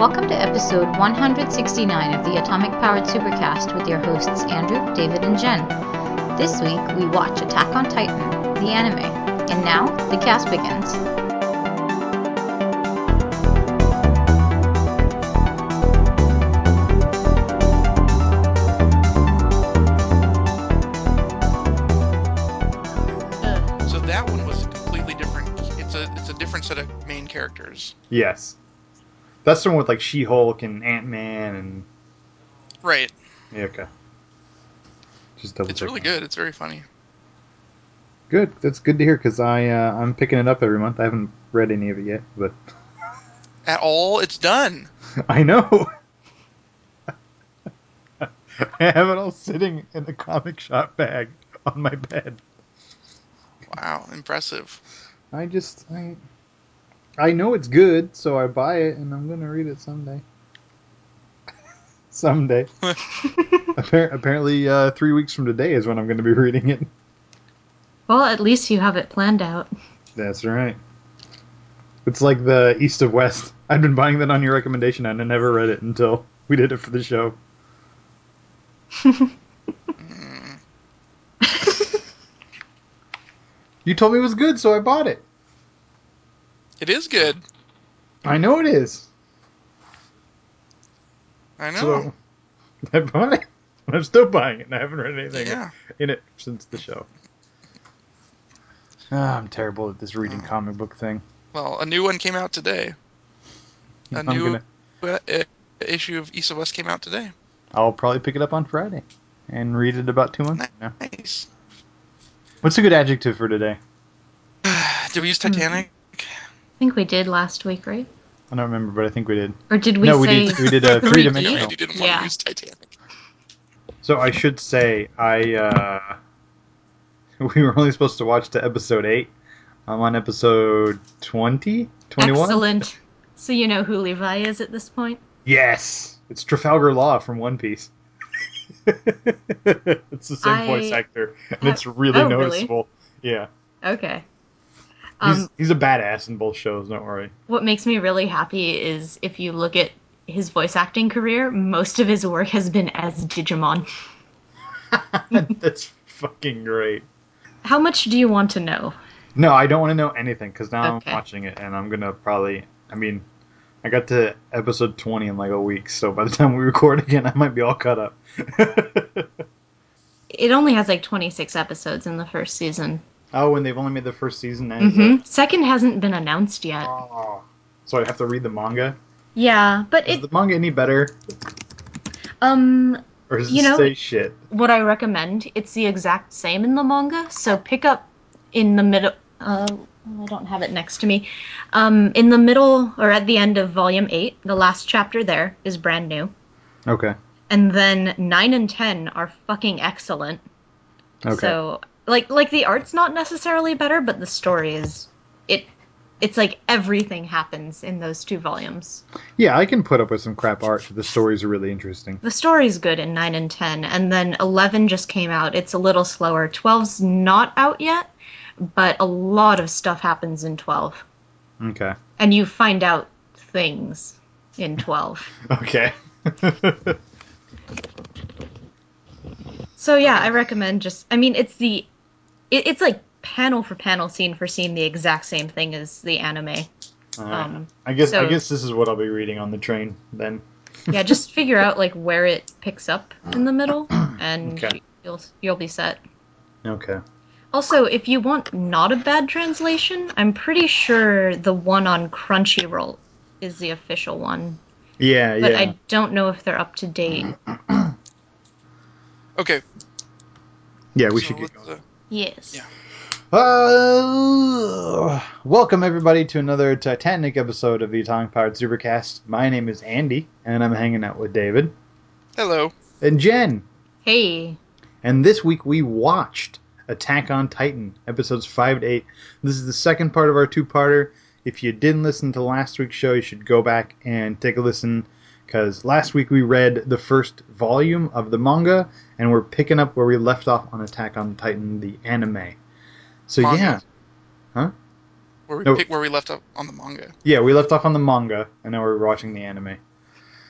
Welcome to episode 169 of the Atomic Powered Supercast with your hosts Andrew, David, and Jen. This week we watch Attack on Titan, the anime. And now, the cast begins. So that one was a completely different. It's a different set of main characters. Yes. That's the one with like She-Hulk and Ant-Man and... Right. Yeah, okay. Just double It's check really that. good. It's very funny. Good. That's good to hear because I'm picking it up every month. I haven't read any of it yet, but... At all, it's done. I know! I have it all sitting in the comic shop bag on my bed. Wow, impressive. I know it's good, so I buy it, and I'm gonna read it someday. Someday. Apparently, 3 weeks from today is when I'm gonna be reading it. Well, at least you have it planned out. That's right. It's like the East of West. I'd been buying that on your recommendation, and I never read it until we did it for the show. You told me it was good, so I bought it. It is good. I know it is. I know. So, I bought it. I'm still buying it, and I haven't read anything Yeah. in it since the show. I'm terrible at this reading comic book thing. Well, a new one came out today. Issue of East of West came out today. I'll probably pick it up on Friday and read it about 2 months from now. Nice. What's a good adjective for today? Did we use Titanic? I think we did last week, right? I don't remember, but I think we did. Or did we No, say... we did a 3D? three-dimensional. Randy didn't want to use Titanic. So I should say, we were only supposed to watch to episode 8. I'm on episode 20? 21? Excellent. So you know who Levi is at this point? Yes! It's Trafalgar Law from One Piece. It's the same voice actor, and it's really noticeable. Really? Yeah. Okay. He's a badass in both shows, don't worry. What makes me really happy is if you look at his voice acting career, most of his work has been as Digimon. That's fucking great. How much do you want to know? No, I don't want to know anything, because now Okay. I'm watching it, and I'm going to probably... I got to episode 20 in like a week, so by the time we record again, I might be all caught up. It only has like 26 episodes in the first season. Oh, and they've only made the first season now? Mm-hmm. Second hasn't been announced yet. Oh. So I have to read the manga? Yeah, but Is the manga any better? Or does it say shit? What I recommend, it's the exact same in the manga, so pick up in the middle... I don't have it next to me. In the middle, or at the end of Volume 8, the last chapter there is brand new. Okay. And then 9 and 10 are fucking excellent. Okay. So, like the art's not necessarily better, but the story is... It's like everything happens in those 2 volumes. Yeah, I can put up with some crap art if the stories are really interesting. The story's good in 9 and 10, and then 11 just came out. It's a little slower. 12's not out yet, but a lot of stuff happens in 12. Okay. And you find out things in 12. Okay. So yeah, I recommend it's like panel for panel, scene for scene, the exact same thing as the anime. I guess this is what I'll be reading on the train then. Yeah, just figure out like where it picks up in the middle, and Okay. you'll be set. Okay. Also, if you want not a bad translation, I'm pretty sure the one on Crunchyroll is the official one. Yeah, But yeah. I don't know if they're up to date. Okay. Yeah, we should get going. Yes. Yeah. Welcome everybody to another Titanic episode of the Atomic Powered Supercast. My name is Andy, and I'm hanging out with David. Hello. And Jen. Hey. And this week we watched Attack on Titan, episodes 5 to 8. This is the second part of our 2-parter. If you didn't listen to last week's show, you should go back and take a listen, because last week we read the first volume of the manga, and we're picking up where we left off on Attack on Titan, the anime. So manga. Yeah. Huh? Where we left off on the manga. Yeah, we left off on the manga, and now we're watching the anime.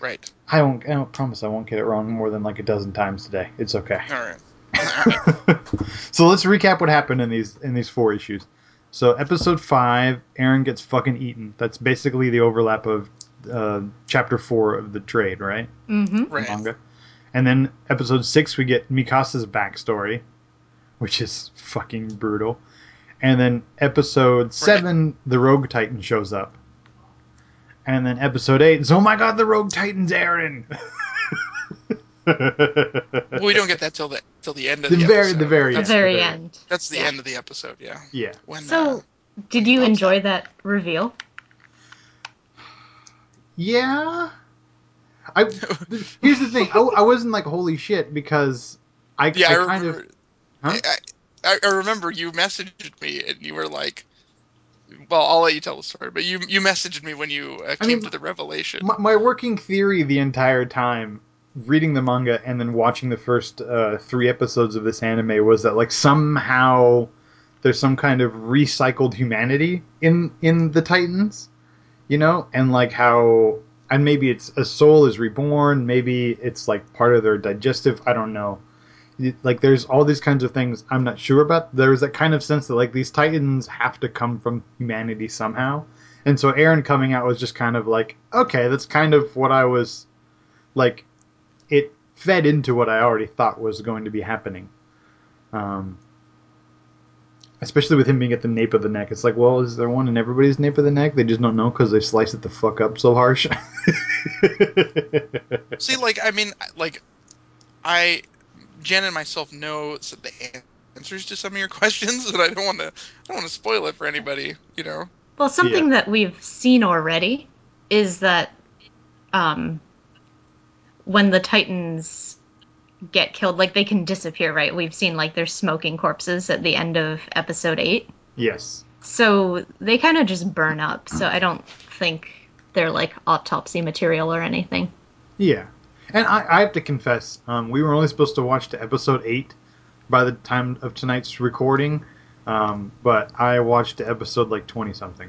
Right. I don't promise I won't get it wrong more than like a dozen times today. It's okay. All right. All right. So let's recap what happened in these 4 issues. So episode 5, Aaron gets fucking eaten. That's basically the overlap of chapter 4 of the trade, right? Mm-hmm. The Right. manga. And then episode 6, we get Mikasa's backstory, which is fucking brutal. And then episode 7, the Rogue Titan shows up. And then episode 8 is, oh my god, the Rogue Titan's Aaron! Well, we don't get that till the end of The the very- episode. the very The end. very end. That's the Yeah. end of the episode. Yeah. Yeah. When, So, when did he you pops enjoy out. that reveal? Yeah. Here's the thing. I wasn't like, holy shit, because Yeah, I kind remember. of... Huh? I remember you messaged me and you were like, "Well, I'll let you tell the story." But you messaged me when you I came mean, to the revelation. My working theory the entire time, reading the manga and then watching the first 3 episodes of this anime, was that like somehow there's some kind of recycled humanity in the Titans, you know, and like how, and maybe it's a soul is reborn, maybe it's like part of their digestive, I don't know. Like there's all these kinds of things I'm not sure about. There's that kind of sense that like these Titans have to come from humanity somehow. And so Aaron coming out was just kind of like, okay, that's kind of what I was like. It fed into what I already thought was going to be happening. Especially with him being at the nape of the neck. It's like, well, is there one in everybody's nape of the neck? They just don't know because they slice it the fuck up so harsh. See, like, I mean, like, Jen and myself know the answers to some of your questions, and I don't want to spoil it for anybody, you know. Well, Yeah. something that we've seen already is that um, when the Titans get killed, like they can disappear, right? We've seen like their smoking corpses at the end of episode 8. Yes. So they kind of just burn up. So I don't think they're like autopsy material or anything. Yeah. And I have to confess, we were only supposed to watch to episode 8 by the time of tonight's recording, but I watched to episode like 20 something.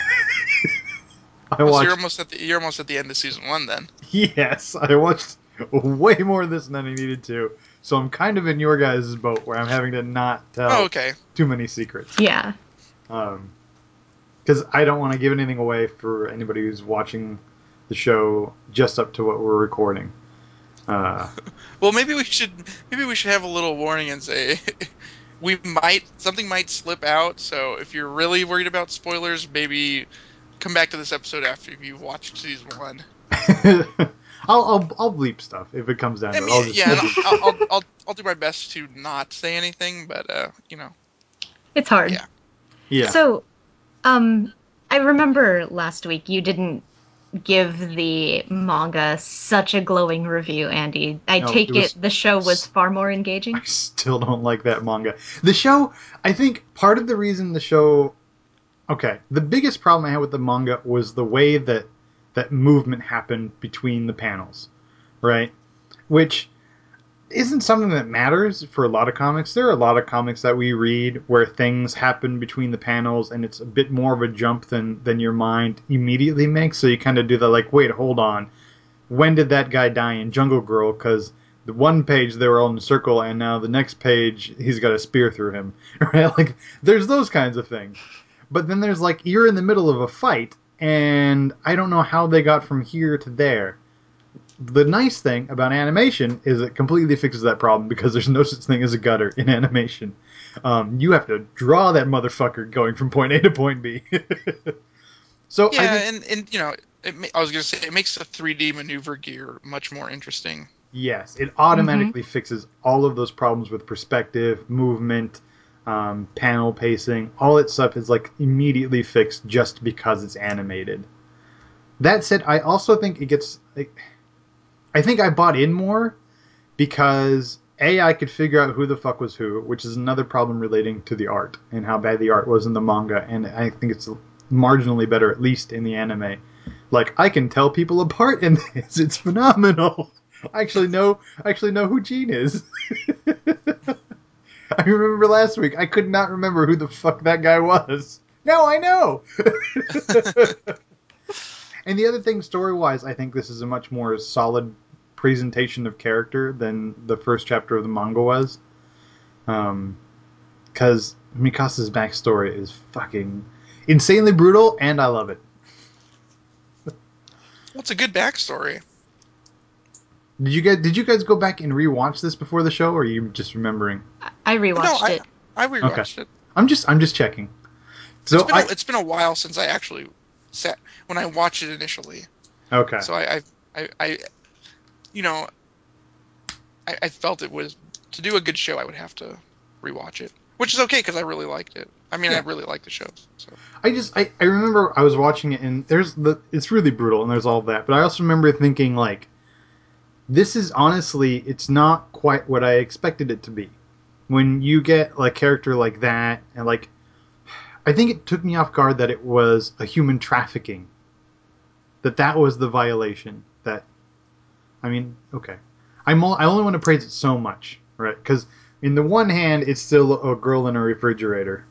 I So watched. you're almost at the end of season 1 then. Yes, I watched way more of this than I needed to. So I'm kind of in your guys' boat where I'm having to not tell Oh, okay. too many secrets. Yeah. Because I don't want to give anything away for anybody who's watching the show just up to what we're recording. Well, maybe we should have a little warning and say something might slip out. So if you're really worried about spoilers, maybe come back to this episode after you've watched season 1. I'll bleep stuff if it comes down I to it. mean, yeah, I'll and bleep I'll, stuff. I'll do my best to not say anything, but It's hard. yeah. Yeah. So, I remember last week you didn't give the manga such a glowing review, Andy. I No, take it was- it the show was far more engaging. I still don't like that manga. The show, I think part of the reason the show... Okay, the biggest problem I had with the manga was the way that movement happened between the panels, right? Which isn't something that matters for a lot of comics. There are a lot of comics that we read where things happen between the panels and it's a bit more of a jump than your mind immediately makes. So you kind of do the like, wait, hold on. When did that guy die in Jungle Girl? Because the one page they were all in a circle and now the next page he's got a spear through him. Right? Like, there's those kinds of things. But then there's like, you're in the middle of a fight and I don't know how they got from here to there. The nice thing about animation is it completely fixes that problem because there's no such thing as a gutter in animation. You have to draw that motherfucker going from point A to point B. So Yeah, I think, and I was gonna say it makes the 3D maneuver gear much more interesting. yes, it automatically fixes all of those problems with perspective, movement, panel pacing. All that stuff is like immediately fixed just because it's animated. That said, I also think it gets... I think I bought in more because A, I could figure out who the fuck was who, which is another problem relating to the art and how bad the art was in the manga, and I think it's marginally better, at least in the anime. Like, I can tell people apart in this. It's phenomenal. I actually know who Gene is. I remember last week, I could not remember who the fuck that guy was. Now I know! And the other thing, story-wise, I think this is a much more solid presentation of character than the first chapter of the manga was. Because Mikasa's backstory is fucking insanely brutal, and I love it. What's a good backstory? Did you guys go back and rewatch this before the show, or are you just remembering? I No, rewatched it. I Okay. rewatched it. I'm just checking. So It's been a while since I actually sat when I watched it initially. okay. So I you know, I felt it was to do a good show I would have to rewatch it, which is okay because I really liked it. I mean, I Yeah. really liked the show. So I remember I was watching it and it's really brutal and there's all that, but I also remember thinking like this is honestly it's not quite what I expected it to be. When you get like character like that and like I think it took me off guard that it was a human trafficking. That was the violation. That I mean, okay. I only want to praise it so much, right? Because in the one hand, it's still a girl in a refrigerator.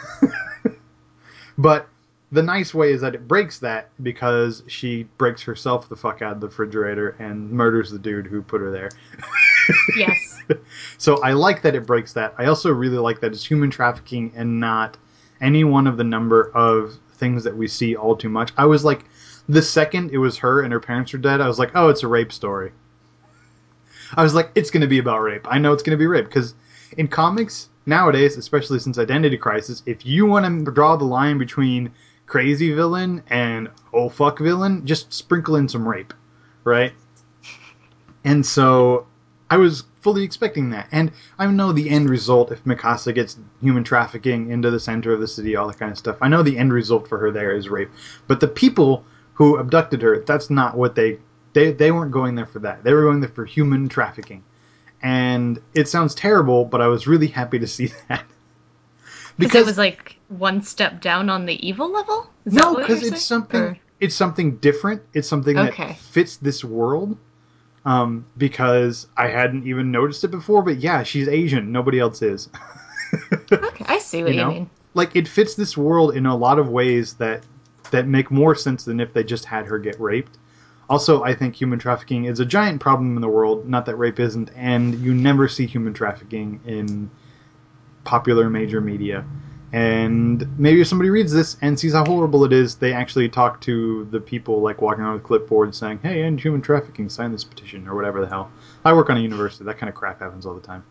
But the nice way is that it breaks that because she breaks herself the fuck out of the refrigerator and murders the dude who put her there. Yes. So I like that it breaks that. I also really like that it's human trafficking and not any one of the number of things that we see all too much. I was like, the second it was her and her parents were dead, I was like, oh, it's a rape story. I was like, it's going to be about rape. I know it's going to be rape because in comics nowadays, especially since Identity Crisis, if you want to draw the line between crazy villain and oh fuck villain, just sprinkle in some rape, right? And so I was fully expecting that. And I know the end result if Mikasa gets human trafficking into the center of the city, all that kind of stuff. I know the end result for her there is rape. But the people who abducted her, that's not what they weren't going there for that. They were going there for human trafficking. And it sounds terrible, but I was really happy to see that. Because it was like one step down on the evil level? Is that no, what you're because saying? it's something different. It's something that Okay. fits this world. Because I hadn't even noticed it before, but yeah, she's Asian. Nobody else is. Okay, I see what you mean. Like it fits this world in a lot of ways that make more sense than if they just had her get raped. Also, I think human trafficking is a giant problem in the world. Not that rape isn't, and you never see human trafficking in popular major media. And maybe if somebody reads this and sees how horrible it is, they actually talk to the people like walking around with clipboards saying, "Hey, end human trafficking, sign this petition," or whatever the hell. I work on a university. That kind of crap happens all the time.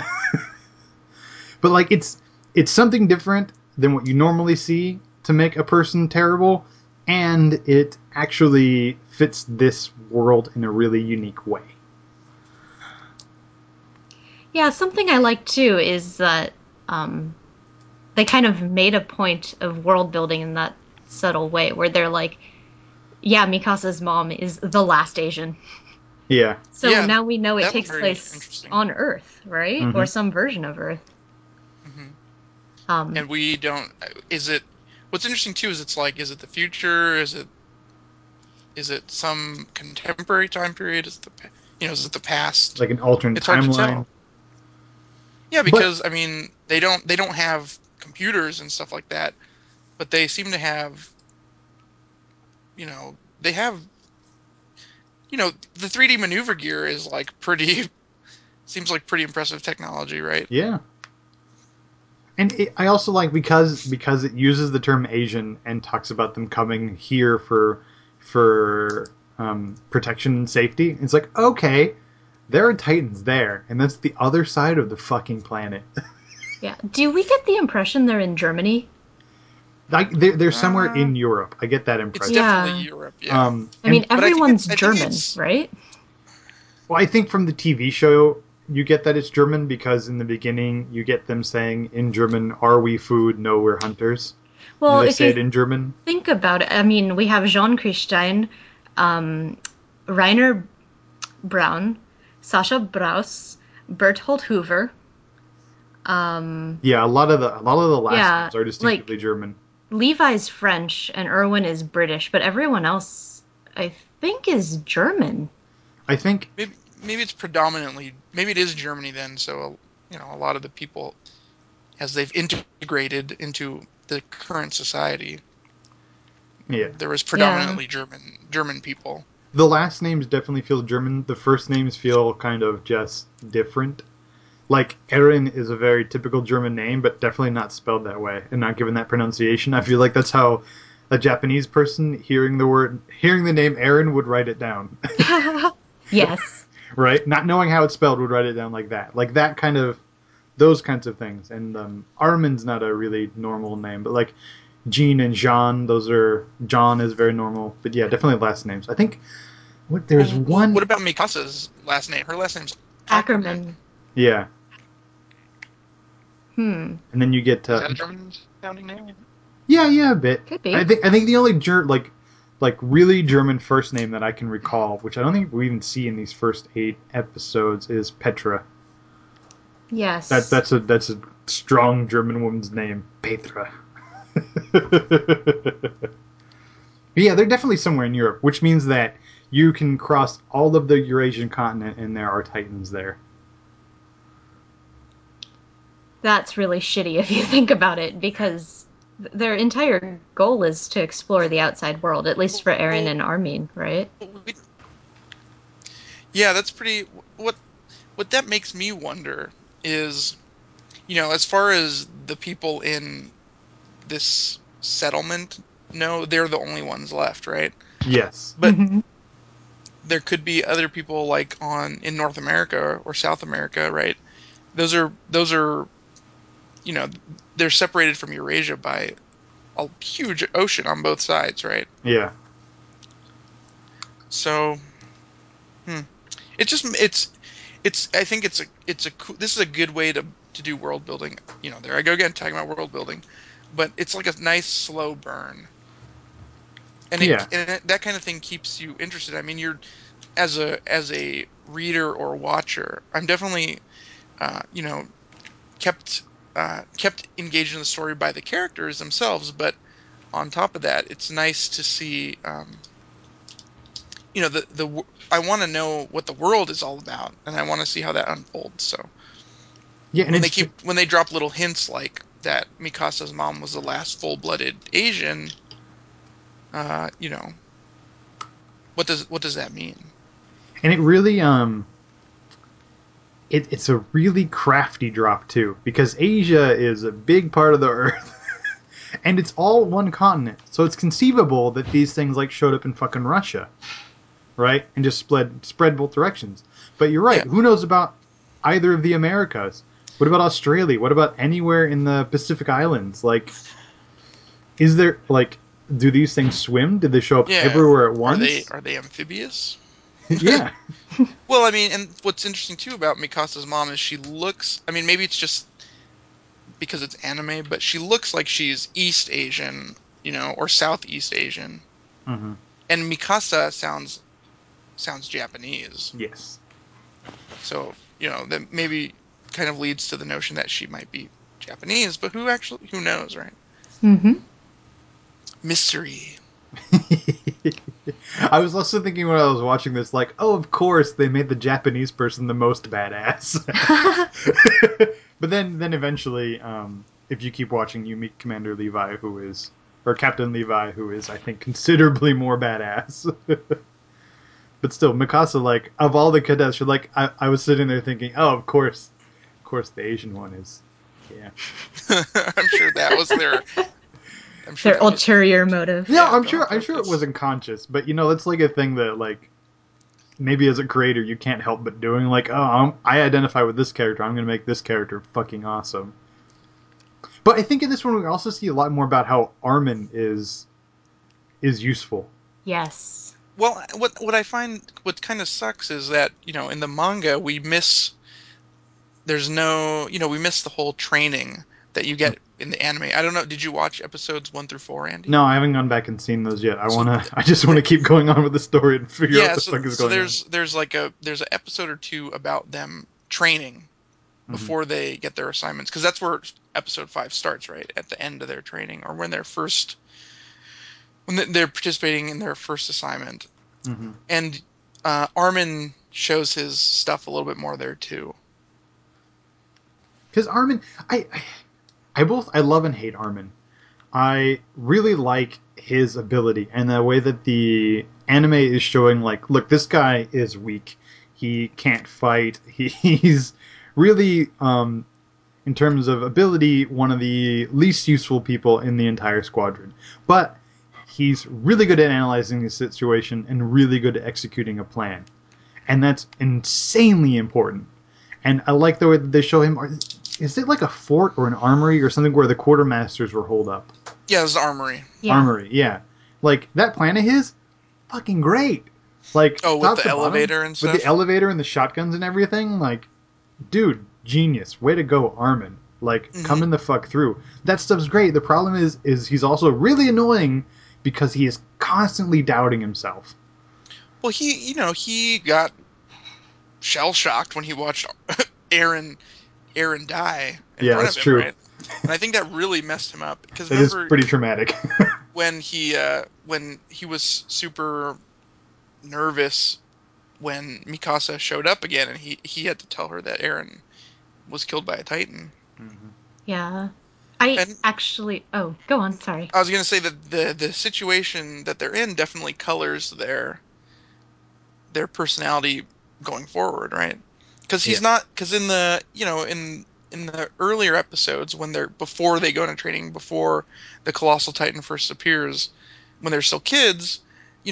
But like it's something different than what you normally see to make a person terrible, and it actually fits this world in a really unique way. Yeah, something I like too is that they kind of made a point of world building in that subtle way where they're like, yeah, Mikasa's mom is the last Asian. Yeah. So yeah, now we know it that was takes very place interesting. on Earth, right? Mm-hmm. Or some version of Earth. Hmm. Um, And we don't. Is it? What's interesting too is it's like, is it the future? Is it some contemporary time period? Is it is it the past? Like an alternate It's hard to timeline. tell. Yeah, But because I mean, they don't have computers and stuff like that, but they seem to have, they have, the 3D maneuver gear is like pretty seems like pretty impressive technology, right? yeah. And I also like because it uses the term Asian and talks about them coming here for protection and safety. It's like okay, there are Titans there, and that's the other side of the fucking planet. yeah. Do we get the impression they're in Germany? Like they're somewhere Uh, in Europe. I get that it's impression. definitely Yeah. Europe, yeah. I mean, But everyone's I think German, it's right? well, I think from the TV show you get that it's German because in the beginning you get them saying in German, "Are we food? No, we're hunters." Do Well, they if say you it in German? think about it, I mean, we have Jean Christine, um, Rainer Braun, Sasha Braus, Berthold Hoover. Yeah, a lot of the last Yeah, names are distinctively like German. Levi's French and Erwin is British, but everyone else, I think, is German. I think maybe it's predominantly, maybe it is Germany then. So a lot of the people, as they've integrated into the current society, Yeah. there was predominantly German people. The last names definitely feel German. The first names feel kind of just different. Like, Aaron is a very typical German name, but definitely not spelled that way and not given that pronunciation. I feel like that's how a Japanese person hearing the name Aaron would write it down. Yes. Right? Not knowing how it's spelled would write it down like that. Like that kind of, those kinds of things. And Armin's not a really normal name, but like Jean and Jean, John is very normal. But yeah, definitely last names. I think, there's one. What about Mikasa's last name? Her last name's Ackerman. Yeah. Hmm. And then you get Is that a German sounding name? yeah, a bit. Could be. I think the only like really German first name that I can recall, which I don't think we even see in these first 8 episodes, is Petra. Yes. That's a strong German woman's name, Petra. Yeah, they're definitely somewhere in Europe, which means that you can cross all of the Eurasian continent and there are Titans there. That's really shitty if you think about it, because their entire goal is to explore the outside world, at least for Eren and Armin, right? Yeah, that's pretty. What that makes me wonder is, as far as the people in this settlement know, they're the only ones left, right? Yes. But there could be other people like in North America or South America, right? Those are they're separated from Eurasia by a huge ocean on both sides, right? Yeah. So, hmm. I think this is a good way to do world building. There I go again talking about world building, but it's like a nice slow burn, and Yeah. that kind of thing keeps you interested. I mean, you're as a reader or watcher, I'm definitely kept kept engaged in the story by the characters themselves, but on top of that, it's nice to see I want to know what the world is all about, and I want to see how that unfolds. So Yeah, and when they drop little hints like that Mikasa's mom was the last full-blooded Asian, uh, you know, what does that mean? it really it's a really crafty drop too, because Asia is a big part of the Earth, and it's all one continent. So it's conceivable that these things like showed up in fucking Russia, right, and just spread both directions. But you're right. Yeah, Who knows about either of the Americas? What about Australia? What about anywhere in the Pacific Islands? Like, is there like, do these things swim? Did they show up yeah. everywhere at Are they once? are they amphibious? Yeah, Well, I mean, and what's interesting too about Mikasa's mom is she looks. I mean, maybe it's just because it's anime, but she looks like she's East Asian, or Southeast Asian. mm-hmm. And Mikasa sounds Japanese. Yes. So, that maybe kind of leads to the notion that she might be Japanese, but who knows, right? Mm-hmm. Mystery. I was also thinking when I was watching this, like, oh, of course they made the Japanese person the most badass. But then eventually, if you keep watching, you meet Commander Levi, or Captain Levi, who is, I think, considerably more badass. But still, Mikasa, like, of all the cadets, you're like, I was sitting there thinking, oh, of course, the Asian one is, yeah. I'm sure that was their. I'm sure Their that was ulterior motive. No, yeah, I'm done on sure it purpose. wasn't conscious, but that's like a thing that like maybe as a creator you can't help but doing. Like, oh, I identify with this character. I'm going to make this character fucking awesome. But I think in this one we also see a lot more about how Armin is useful. Yes. Well, what I find what kind of sucks is that in the manga we miss the whole training that you get in the anime. I don't know. Did you watch episodes 1 through 4, Andy? No, I haven't gone back and seen those yet. So I just want to keep going on with the story and figure out yeah, what the fuck is so going on. there's an episode or two about them training Hmm. before they get their assignments, because that's where episode 5 starts, right at the end of their training, or when they're participating in their first assignment. Hmm. And Armin shows his stuff a little bit more there too. Because Armin, I love and hate Armin. I really like his ability and the way that the anime is showing, like, look, this guy is weak. He can't fight. He's really, in terms of ability, one of the least useful people in the entire squadron. But he's really good at analyzing the situation and really good at executing a plan. And that's insanely important. And I like the way that they show him. Is it like a fort or an armory or something where the quartermasters were holed up? Yeah, it's Armory. Yeah. Armory, yeah. Like, that plan of his, fucking great. Like, Oh, with top the to bottom, elevator and with stuff? the elevator and the shotguns and everything, like, dude, genius. Way to go, Armin. Like, Mhm. coming the fuck through. That stuff's great. The problem is he's also really annoying because he is constantly doubting himself. Well, he got shell shocked when he watched Aaron Aaron die in Yeah, front that's of him, true. right? And I think that really messed him up because That is remember pretty traumatic. when he was super nervous when Mikasa showed up again and he had to tell her that Aaron was killed by a Titan. Mhm. Yeah. I And actually. Oh, go on. Sorry. I was gonna say that the situation that they're in definitely colors their personality going forward, right? Because Yeah. he's not because in the in the earlier episodes when they're before they go into training before the colossal titan first appears when they're still kids,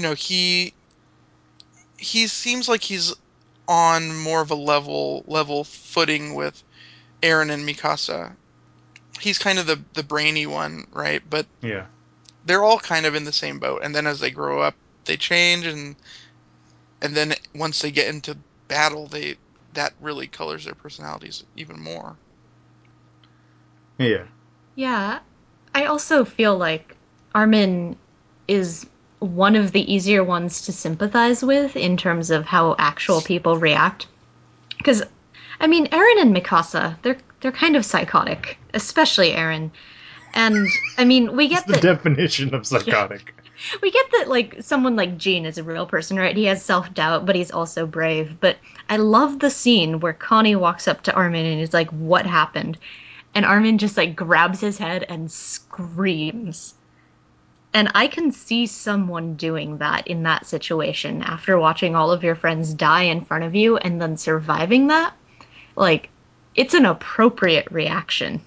he seems like he's on more of a level footing with Aaron and Mikasa. He's kind of the brainy one, right? But Yeah. they're all kind of in the same boat. And then as they grow up, they change, and then once they get into battle, they that really colors their personalities even more. Yeah. Yeah. I also feel like Armin is one of the easier ones to sympathize with in terms of how actual people react. Because, I mean, Eren and Mikasa, they're kind of psychotic, especially Eren. And I mean, we It's get the that. definition of Yeah, psychotic. we get that like someone like Jean is a real person, right? He has self-doubt, but he's also brave. But I love the scene where Connie walks up to Armin and is like, "What happened?" And Armin just like grabs his head and screams. And I can see someone doing that in that situation after watching all of your friends die in front of you and then surviving that. Like, it's an appropriate reaction.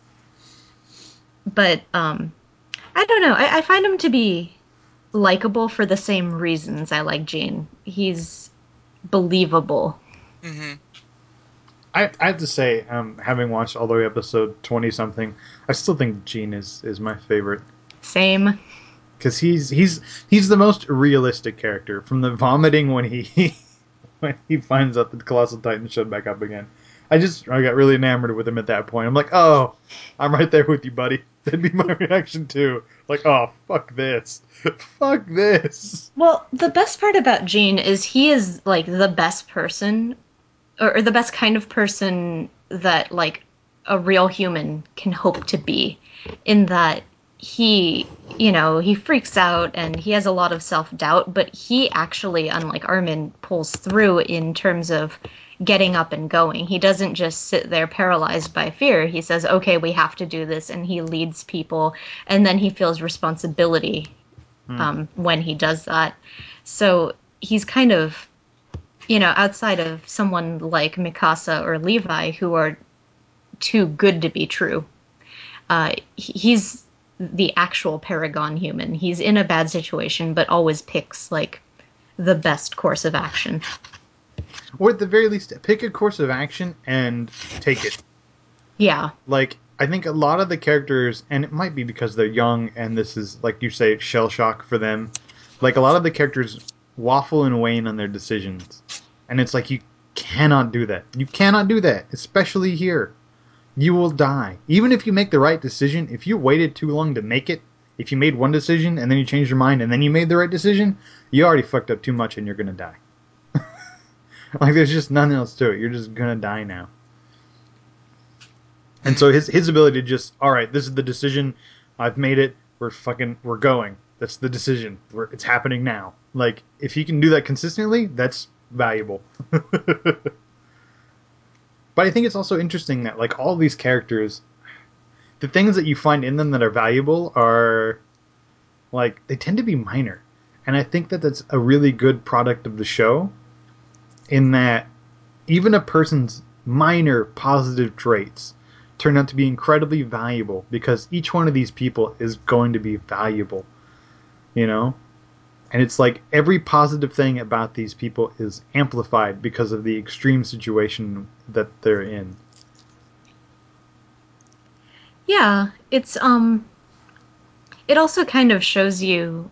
But I don't know. I find him to be likable for the same reasons I like Gene. He's believable. Hmm. I have to say, having watched all the way episode 20 something, I still think Gene is my favorite. Same. Because he's the most realistic character. From the vomiting when he when he finds out that the Colossal Titan showed back up again. I got really enamored with him at that point. I'm like, oh, I'm right there with you, buddy. That'd be my reaction too. Like, oh, fuck this. Fuck this. Well, the best part about Gene is he is like the best person or the best kind of person that like a real human can hope to be in that he he freaks out and he has a lot of self-doubt, but he actually, unlike Armin, pulls through in terms of getting up and going. He doesn't just sit there paralyzed by fear. He says, okay, we have to do this, and he leads people, and then he feels responsibility Hmm. when he does that. So he's kind of outside of someone like Mikasa or Levi, who are too good to be true, he's the actual paragon human. He's in a bad situation, but always picks like the best course of action. Or at the very least, pick a course of action and take it. Yeah, Like, I think a lot of the characters, and it might be because they're young and this is, like you say, shell shock for them. Like, a lot of the characters waffle and wane on their decisions. And it's like, you cannot do that. You cannot do that, especially here. You will die. Even if you make the right decision, if you waited too long to make it, if you made one decision and then you changed your mind and then you made the right decision, you already fucked up too much and you're gonna die. Like, there's just nothing else to it. You're just gonna die now. And so his ability to just, all right, this is the decision. I've made it. We're going. That's the decision. It's happening now. Like, if he can do that consistently, that's valuable. But I think it's also interesting that, like, all these characters, the things that you find in them that are valuable are, like, they tend to be minor. And I think that that's a really good product of the show, in that even a person's minor positive traits turn out to be incredibly valuable, because each one of these people is going to be valuable, you know? And it's like every positive thing about these people is amplified because of the extreme situation that they're in. Yeah, it's it also kind of shows you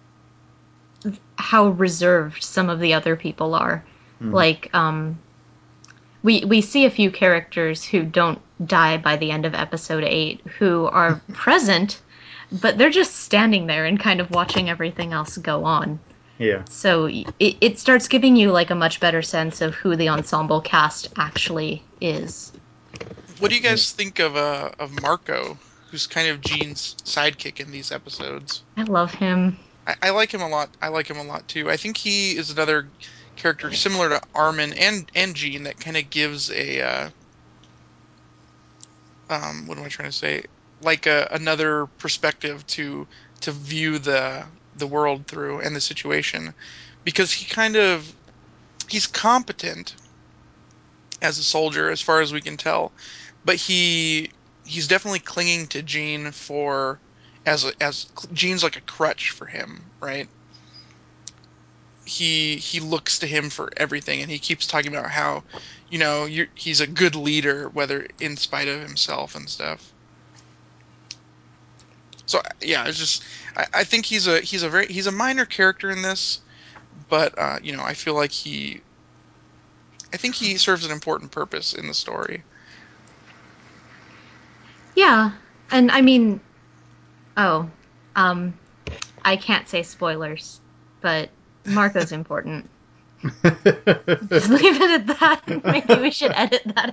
how reserved some of the other people are. Like we see a few characters who don't die by the end of episode 8 who are present, but they're just standing there and kind of watching everything else go on. Yeah. So it starts giving you like a much better sense of who the ensemble cast actually is. What do you guys think of Marco, who's kind of Jean's sidekick in these episodes? I love him. I like him a lot. I like him a lot too. I think he is another character similar to Armin and Jean that kind of gives a what am I trying to say? Like another perspective to view the world through and the situation, because he's competent as a soldier as far as we can tell, but he's definitely clinging to Jean for as Jean's like a crutch for him, right? He looks to him for everything, and he keeps talking about how, he's a good leader, whether in spite of himself and stuff. So yeah, it's just I think he's a minor character in this, but I feel like I think he serves an important purpose in the story. Yeah, and I mean, oh, um, I can't say spoilers, but Marco's important. Just leave it at that. Maybe we should edit that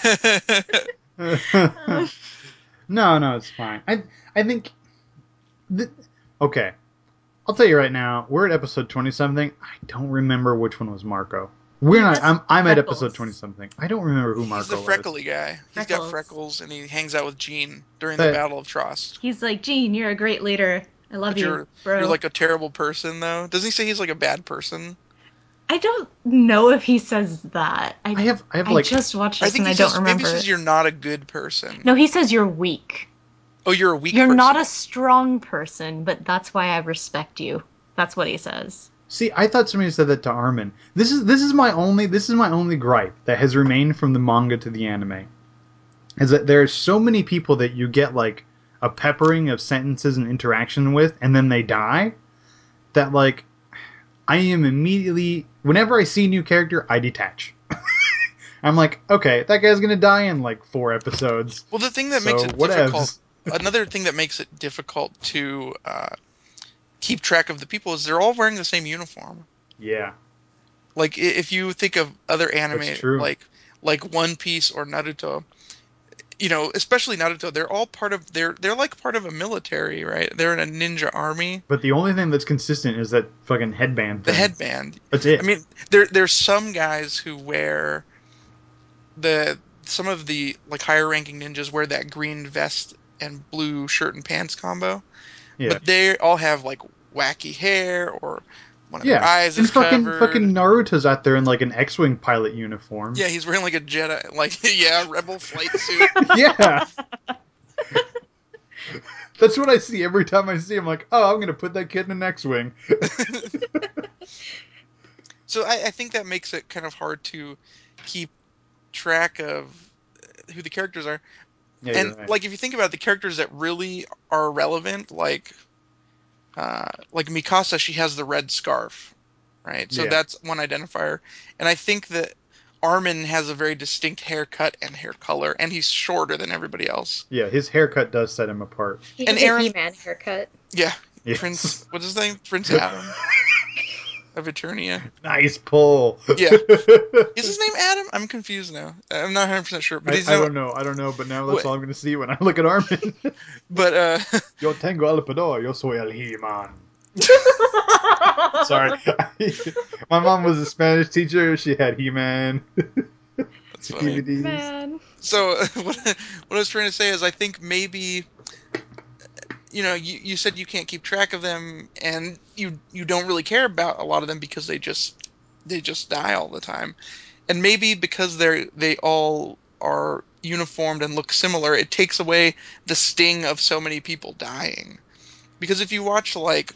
out. No, it's fine. I think. Th- okay, I'll tell you right now. We're at episode 20 something. I don't remember which one was Marco. We're not. That's I'm at Freckles. episode 20 something. I don't remember who He's the Marco was. freckly guy. He's got Freckles. freckles, and he hangs out with Jean during the That Battle of Trost. He's like, Gene, you're a great leader. I love But you, you're bro. like a terrible person, though. Doesn't he say he's like a bad person? I don't know if he says that. I have I like. just watched I this think and he I don't says maybe he remember says it. you're not a good person. No, he says you're weak. Oh, you're a weak You're not person. a strong person, but that's why I respect you. That's what he says. See, I thought somebody said that to Armin. This is my only gripe that has remained from the manga to the anime, is that there are so many people that you get like a peppering of sentences and interaction with, and then they die. That, like, I am immediately, whenever I see a new character, I detach. I'm like, okay, that guy's gonna die in like 4 episodes. Well, the thing that makes So it difficult, whatevs. another thing that makes it difficult to keep track of the people is they're all wearing the same uniform. Yeah, Like if you think of other that's anime true. like One Piece or Naruto, especially Naruto, they're all they're like part of a military, right? They're in a ninja army. But the only thing that's consistent is that fucking headband The thing. headband. That's I it. mean, there's some guys who wear some of the like higher ranking ninjas wear that green vest and blue shirt and pants combo, Yeah. but they all have like wacky hair, or one of their Yeah. eyes And is fucking covered. Naruto's out there in like an X-wing pilot uniform. Yeah, he's wearing like a Jedi, like yeah, rebel flight suit. Yeah. That's what I see every time I see him. Like, oh, I'm gonna put that kid in an X-wing. So I think that makes it kind of hard to keep track of who the characters are. Yeah, And you're right. like if you think about the characters that really are relevant, like Mikasa, she has the red scarf, right? So Yeah. that's one identifier. And I think that Armin has a very distinct haircut and hair color, and he's shorter than everybody else. Yeah, his haircut does set him apart. He And has a Aaron, He-Man haircut. yeah, Prince, Yes. what's his name? Prince Adam of Eternia. Nice pull. Yeah. Is his name Adam? I'm confused now. I'm not 100% sure, but I don't know. I don't know, but now that's what, all I'm gonna see when I look at Armin. but Yo tengo el poder, yo soy el He-Man. Sorry. My mom was a Spanish teacher. She had He-Man. That's funny. DVDs. Man. So what I was trying to say is I think maybe you said you can't keep track of them and you don't really care about a lot of them because they just die all the time. And maybe because they all are uniformed and look similar, it takes away the sting of so many people dying. Because if you watch like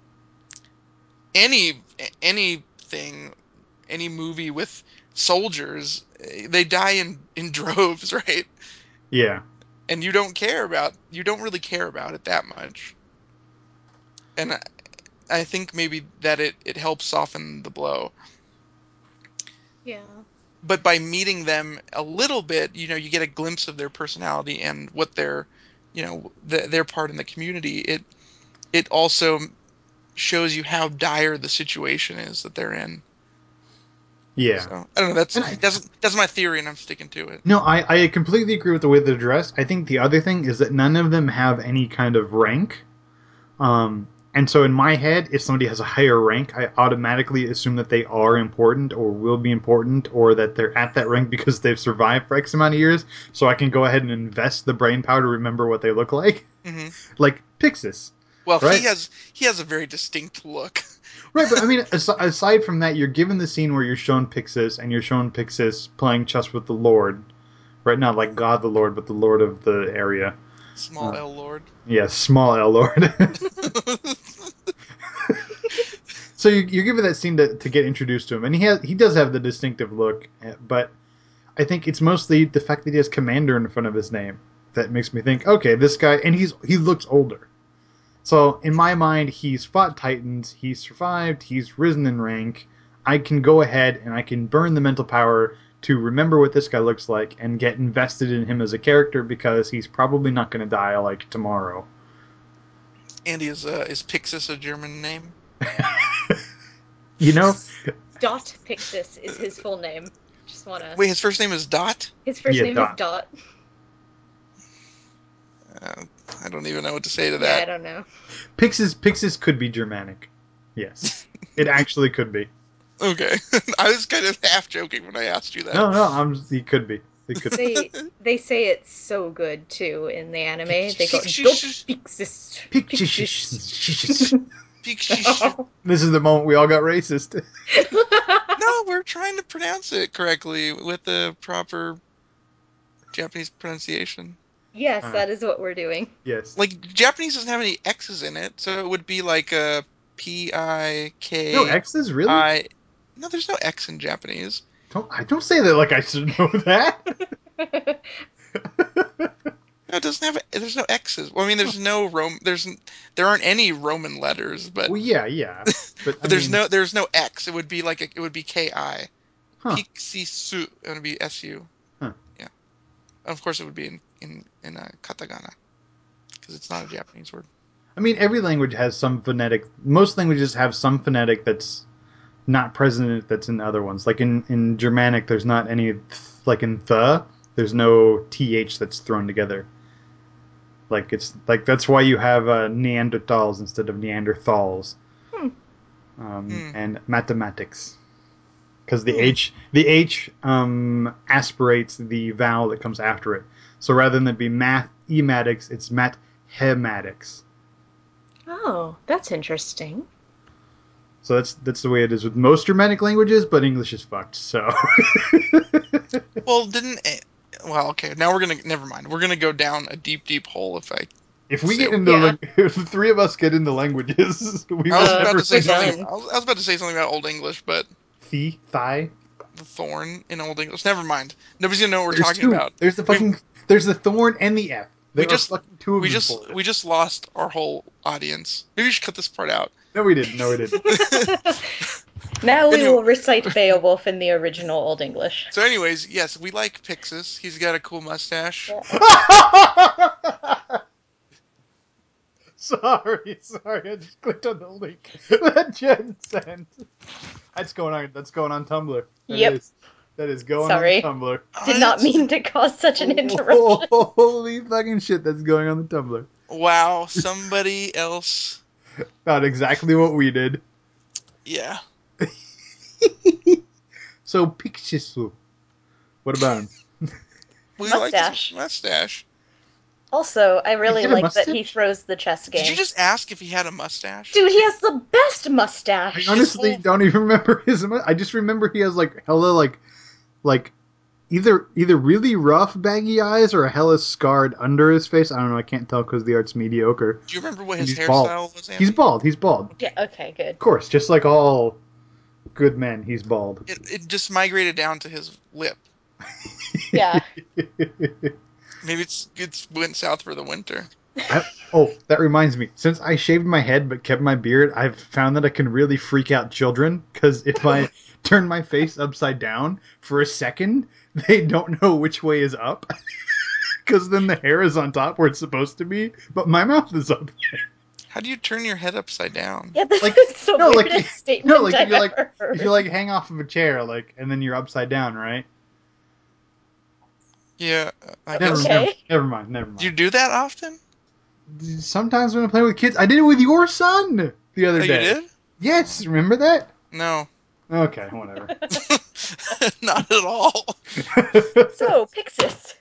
any anything, any movie with soldiers, they die in droves, right? Yeah. And you don't really care about it that much. And I think maybe that it helps soften the blow. Yeah. But by meeting them a little bit, you get a glimpse of their personality and what their part in the community. It also shows you how dire the situation is that they're in. Yeah. So I don't know. And That's my theory, and I'm sticking to it. no, I completely agree with the way they're dressed. I think the other thing is that none of them have any kind of rank. And so in my head, if somebody has a higher rank, I automatically assume that they are important or will be important or that they're at that rank because they've survived for X amount of years. So I can go ahead and invest the brain power to remember what they look like. Hmm. Like Pixis. Well, Right? he has a very distinct look. Right, but I mean, aside from that, you're given the scene where you're shown Pixis and you're shown Pixis playing chess with the Lord. Right, not like God the Lord, but the Lord of the area. Small L Lord. Yeah, small L Lord. So you're given that scene to get introduced to him, and he does have the distinctive look, but I think it's mostly the fact that he has Commander in front of his name that makes me think, okay, this guy, and he looks older. So in my mind, he's fought Titans, he's survived, he's risen in rank. I can go ahead and I can burn the mental power to remember what this guy looks like and get invested in him as a character because he's probably not going to die like tomorrow. Andy, is Pixis a German name? You know? Dot Pixis is his full name. Just wanna. Wait, his first name is Dot? His first Yeah, name is Dot. Dot. Uh, I don't even know what to say to Yeah, I that. don't know. Pixis could be Germanic. Yes. It actually could be. Okay. I was kind of half joking when I asked you that. No, he could be. He could be. They say it's so good too in the anime. They go Dot Pixis. Pixis. Pixis. Pixis. This is the moment we all got racist. No, we're trying to pronounce it correctly with the proper Japanese pronunciation. Yes, that is what we're doing. Yes. Like Japanese doesn't have any X's in it, so it would be like a No Piki. X's, really? No, there's no X in Japanese. Don't say that like I should know that. No, it doesn't have. There's no X's. Well, I mean, there's no there aren't any Roman letters, but Well, yeah, but I but there's mean, no X. It would be it would be Ki. huh? Pixisu. It would be Su. Huh. Yeah. Of course, it would be in katakana because it's not a Japanese word. I mean, every language has some phonetic. Most languages have some phonetic that's not present that's in other ones. Like in Germanic, there's not any like in the. There's no th that's thrown together. Like it's like that's why you have Neanderthals instead of Neanderthals, Hmm. Hmm. and mathematics because the Hmm. H aspirates the vowel that comes after it. So rather than it be mathematics, it's mathematics. Oh, that's interesting. So that's the way it is with most Germanic languages, but English is fucked. So Well, didn't. Well, okay. Now we're gonna. Never mind. We're gonna go down a deep, deep hole if I if we say. get into Yeah. if the three of us get into languages, we I will was about never to say We're something. done. I was about to say something about Old English, but thigh. the thorn in Old English. Never mind. Nobody's gonna know what we're There's talking two. about. There's We there's the thorn and the F. we There are just fucking two of them for it. we just lost our whole audience. Maybe we should cut this part out. No, we didn't. No, we didn't. Now we Anyway, will recite Beowulf in the original Old English. so anyways, yes, we like Pixis. He's got a cool mustache. Yeah. Sorry, I just clicked on the link that Jen sent. That's going on. That's going on Tumblr. That Yep. is. That is going on Sorry. Tumblr. Did not What? mean to cause such an Oh, interruption. holy fucking shit! That's going on the Tumblr. Wow, somebody else. About exactly what we did. Yeah. So Pixis. What about him? We like his Mustache. mustache. Also, I really He had a like that he mustache? throws the chess Did you game. just ask if he had a mustache? Dude, he has the best I mustache. honestly don't even remember his. I just remember he has like hella like either really rough baggy eyes or a hella scarred under his face. I don't know. I can't tell because the art's mediocre. Do you remember what And his he's bald. hairstyle was, He's Andy? bald. He's bald. Yeah, okay, good. Of course, just like all good men, he's bald. It just migrated down to his lip. Yeah. Maybe it's went south for the winter. Oh, that reminds me. Since I shaved my head but kept my beard, I've found that I can really freak out children. Because if I turn my face upside down for a second, they don't know which way is up. Because then the hair is on top where it's supposed to be, but my mouth is up. How do you turn your head upside down? Yeah, this Like is the no, like weirdest statement like I've if you ever heard. if you like hang off of a chair, like, and then you're upside down, right? Yeah, I guess. Okay. Never mind. Do you do that often? Sometimes when I play with kids, I did it with your son the other Oh, you day. did? Yes, remember that? No, Okay, whatever. not at all. So, Pixis.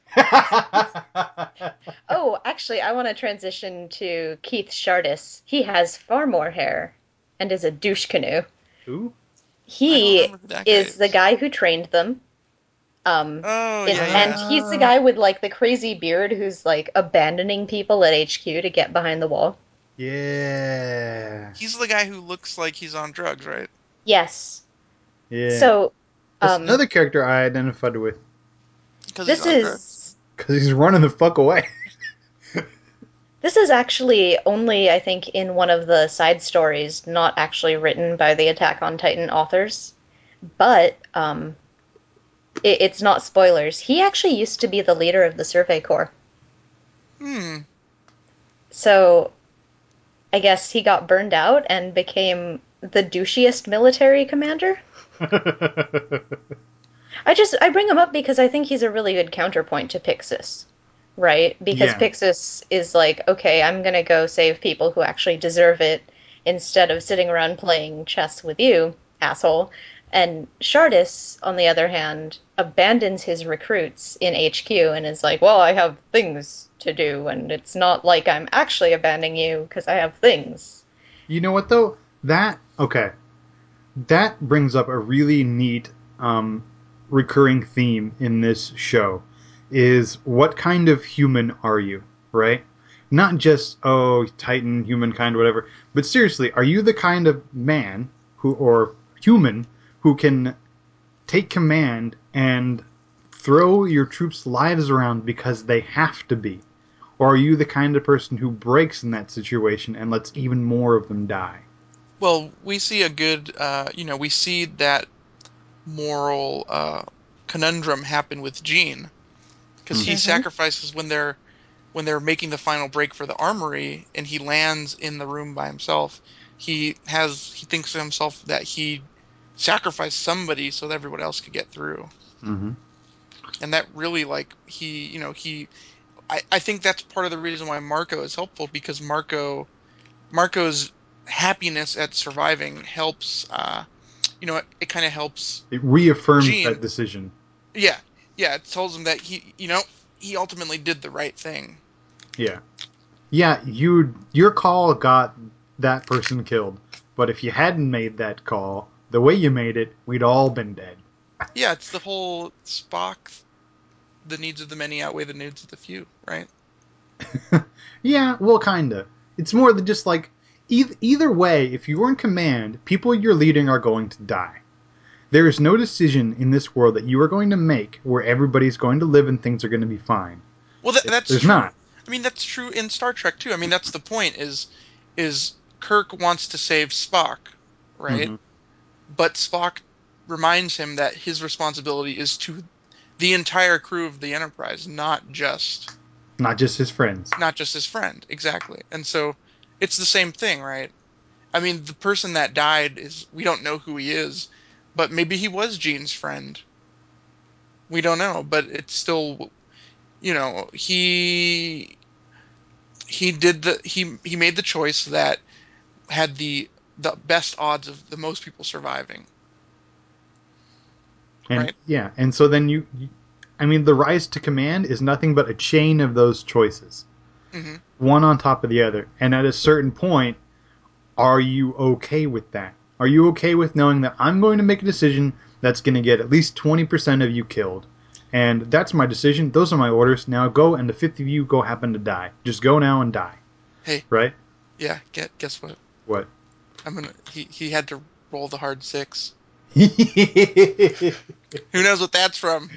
Oh, actually, I want to transition to Keith Shardis. He has far more hair and is a douche canoe. Who? I don't He remember who that guy is the is. guy who trained them. Oh, In, yeah, and yeah. he's the guy with like the crazy beard who's like abandoning people at HQ to get behind the wall. Yeah. He's the guy who looks like he's on drugs, right? Yes. Yeah. So, That's um, another character I identified with. Because he's this on drugs. is Because he's running the fuck away. this is actually only, I think, in one of the side stories, not actually written by the Attack on Titan authors. But it's not spoilers. He actually used to be the leader of the Survey Corps. Hmm. So I guess he got burned out and became the douchiest military commander. I bring him up because I think he's a really good counterpoint to Pixis, right? Because Yeah. Pixis is like, okay, I'm gonna go save people who actually deserve it instead of sitting around playing chess with you, asshole. And Shardis, on the other hand, abandons his recruits in HQ and is like, well, I have things to do, and it's not like I'm actually abandoning you because I have things. You know what though? Okay. That brings up a really neat recurring theme in this show. Is what kind of human are you, right? Not just Titan, humankind, whatever. But seriously, are you the kind of man who or human who can take command and throw your troops' lives around because they have to be? Or are you the kind of person who breaks in that situation and lets even more of them die? Well, we see a good, we see that moral conundrum happen with Gene because he Mm-hmm. Mm-hmm. sacrifices when they're making the final break for the armory and he lands in the room by himself. He thinks to himself that he sacrificed somebody so that everyone else could get through, Mm-hmm. and that really like I think that's part of the reason why Marco is helpful because Marco's happiness at surviving helps. It kind of helps It reaffirms that Gene. decision. Yeah, yeah. It tells him that he ultimately did the right thing. Yeah. Yeah, your call got that person killed. But if you hadn't made that call, the way you made it, we'd all been dead. Yeah, it's the whole Spock. The needs of the many outweigh the needs of the few, right? Yeah, well, kinda. It's more than just like either way, if you're in command, people you're leading are going to die. There is no decision in this world that you are going to make where everybody's going to live and things are going to be fine. Well, that's There's true. not. I mean, that's true in Star Trek too. I mean, that's the point. Is Kirk wants to save Spock, right? Hmm. But Spock reminds him that his responsibility is to the entire crew of the Enterprise, Not just his friends. not just his friend. Exactly. And so it's the same thing, right? I mean, the person that died is we don't know who he is, but maybe he was Gene's friend. We don't know, but it's still, he made the choice that had the best odds of the most people surviving, And right? yeah, and so then I mean, the rise to command is nothing but a chain of those choices, Mm-hmm. one on top of the other. And at a certain point, are you okay with that? Are you okay with knowing that I'm going to make a decision that's going to get at least 20% of you killed? And that's my decision. Those are my orders. Now go, and the 50 of you go happen to die. Just go now and die. Hey, right? yeah. Guess what? What? He had to roll the hard 6. I Who knows what that's from?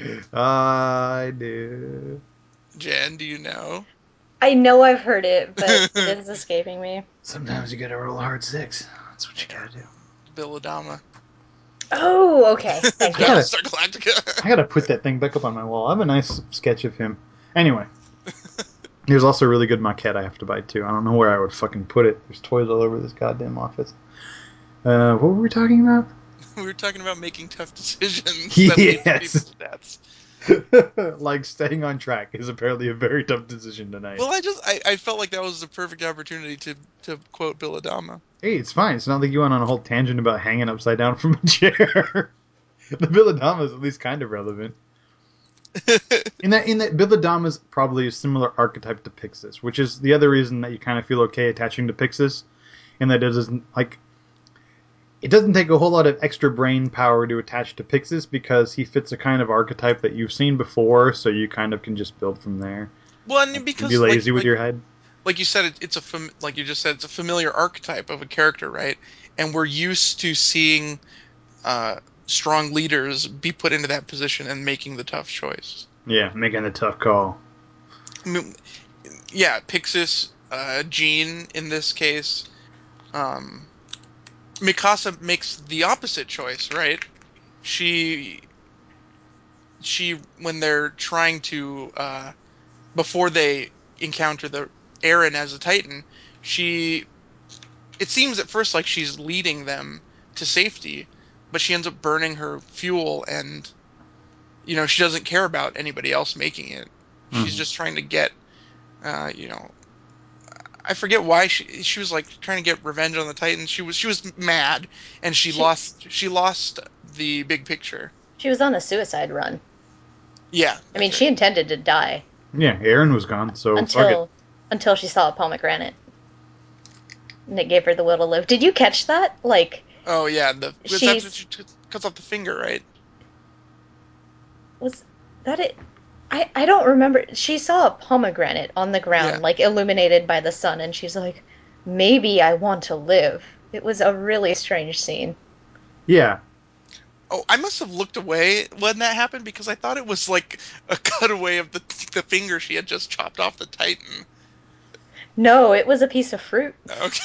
do. Jen, do you know? I know I've heard it, but it is escaping me. Sometimes you gotta roll a hard 6. That's what you gotta do. Bill Adama. Oh, okay. Thank you. gotta- Battlestar Galactica. I gotta put that thing back up on my wall. I have a nice sketch of him. Anyway. There's also a really good maquette I have to buy too. I don't know where I would fucking put it. There's toys all over this goddamn office. What were we talking about? We were talking about making tough decisions that lead to Yes. people's deaths. Like staying on track is apparently a very tough decision tonight. Well, I felt like that was the perfect opportunity to quote Bill Adama. Hey, it's fine. It's not like you went on a whole tangent about hanging upside down from a chair. The Bill Adama is at least kind of relevant. In that Bill Adama's probably a similar archetype to Pixis, which is the other reason that you kind of feel okay attaching to Pixis, and that it doesn't it doesn't take a whole lot of extra brain power to attach to Pixis because he fits a kind of archetype that you've seen before, so you kind of can just build from there. Well, and because Be lazy with your head. like you said, like you just said, it's a familiar archetype of a character, right? And we're used to seeing strong leaders be put into that position and making the tough choice. Yeah, making a tough call. I mean, yeah, Pixis, Jean in this case, um, Mikasa makes the opposite choice, right? She when they're trying to before they encounter the Eren as a Titan, she it seems at first like she's leading them to safety, but she ends up burning her fuel and she doesn't care about anybody else making it. She's just trying to get uh, you know, I forget why she was like trying to get revenge on the Titans. She was mad and She she lost the big picture. she was on a suicide run. Yeah, I mean, that's she right. intended to die Yeah, Aaron was gone, so fuck it. until she saw a pomegranate, and it gave her the will to live. Did you catch that? Like, Oh yeah, the it's after she's she cuts off the finger, right? was that it? I don't remember. She saw a pomegranate on the Yeah. ground, like illuminated by the sun, and she's like, maybe I want to live. It was a really strange scene. Yeah. Oh, I must have looked away when that happened because I thought it was like a cutaway of the finger she had just chopped off the Titan. No, it was a piece of fruit. Okay.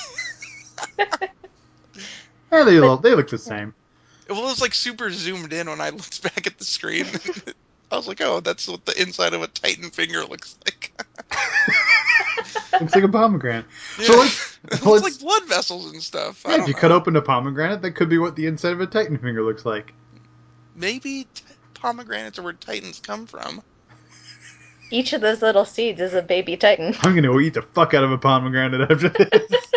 Yeah, But they look the same. Well, it was like super zoomed in when I looked back at the screen. I was like, oh, that's what the inside of a Titan finger looks like. Looks like a pomegranate. Yeah. So It looks like blood vessels and stuff. yeah, I if don't you cut know. open a pomegranate, that could be what the inside of a Titan finger looks like. Maybe pomegranates are where Titans come from. each of those little seeds is a baby titan. I'm gonna go eat the fuck out of a pomegranate after this.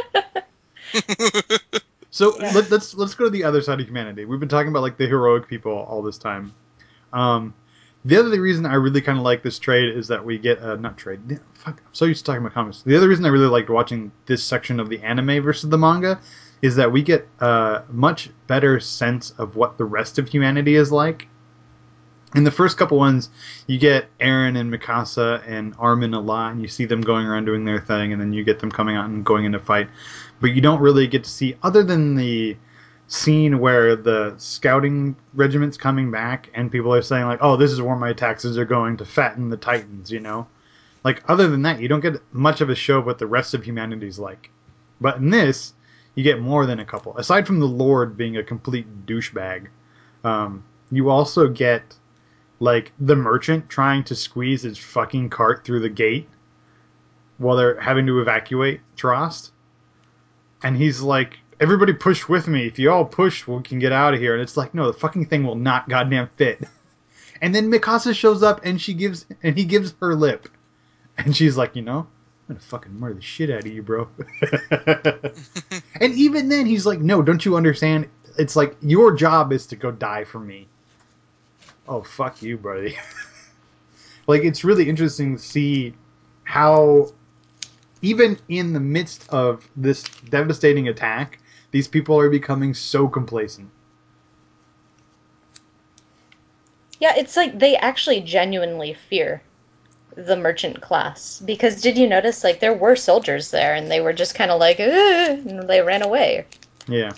So Yeah. let's go to the other side of humanity. We've been talking about like the heroic people all this time. Um, the other reason I really kind of like this trade is that we get not trade. Fuck, I'm so used to talking about comics. The other reason I really liked watching this section of the anime versus the manga is that we get a much better sense of what the rest of humanity is like. In the first couple ones, you get Eren and Mikasa and Armin a lot, and you see them going around doing their thing, and then you get them coming out and going into fight. But you don't really get to see, other than the scene where the scouting regiment's coming back, and people are saying, like, oh, this is where my taxes are going to fatten the Titans, you know? Like, other than that, you don't get much of a show of what the rest of humanity's like. But in this, you get more than a couple. Aside from the Lord being a complete douchebag, you also get like the merchant trying to squeeze his fucking cart through the gate while they're having to evacuate Trost. And he's like, everybody push with me. If you all push, we can get out of here. And it's like, no, the fucking thing will not goddamn fit. And then Mikasa shows up and he gives her lip. And she's like, I'm gonna fucking murder the shit out of you, bro. And even then he's like, no, don't you understand? It's like, your job is to go die for me. Oh, fuck you, buddy. Like, it's really interesting to see how, even in the midst of this devastating attack, these people are becoming so complacent. Yeah, it's like they actually genuinely fear the merchant class. Because did you notice, like, there were soldiers there and they were just kind of like, "Ugh," and they ran away. Yeah.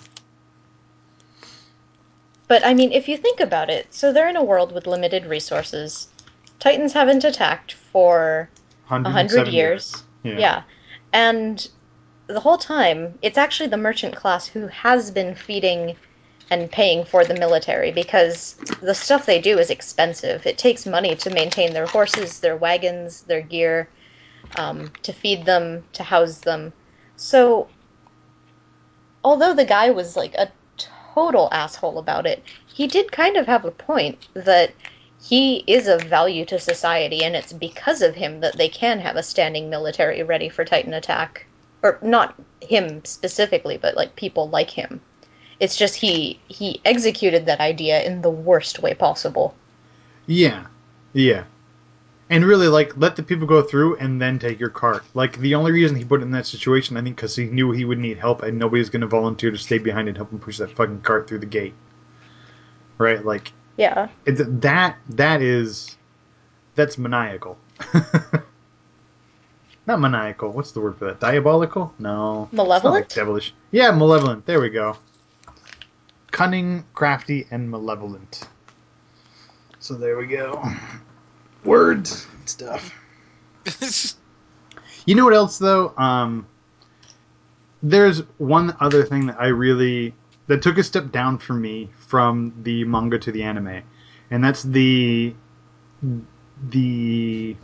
But I mean, if you think about it, so they're in a world with limited resources. Titans haven't attacked for 100 107 years. years. Yeah. Yeah. And the whole time, it's actually the merchant class who has been feeding and paying for the military because the stuff they do is expensive. It takes money to maintain their horses, their wagons, their gear, to feed them, to house them. So, although the guy was like a total asshole about it, he did kind of have a point that he is of value to society, and it's because of him that they can have a standing military ready for Titan attack. Or not him specifically, but like people like him. It's just he executed that idea in the worst way possible. Yeah. Yeah. And really, like, let the people go through and then take your cart. Like, the only reason he put it in that situation, I think, because he knew he would need help and nobody's going to volunteer to stay behind and help him push that fucking cart through the gate. Right? Like, Yeah. that's maniacal. Not maniacal. What's the word for that? Diabolical? No. It's not like Malevolent? devilish. Yeah, malevolent. There we go. Cunning, crafty, and malevolent. So there we go. Words and stuff. You know what else though? There's one other thing that took a step down for me from the manga to the anime, and that's the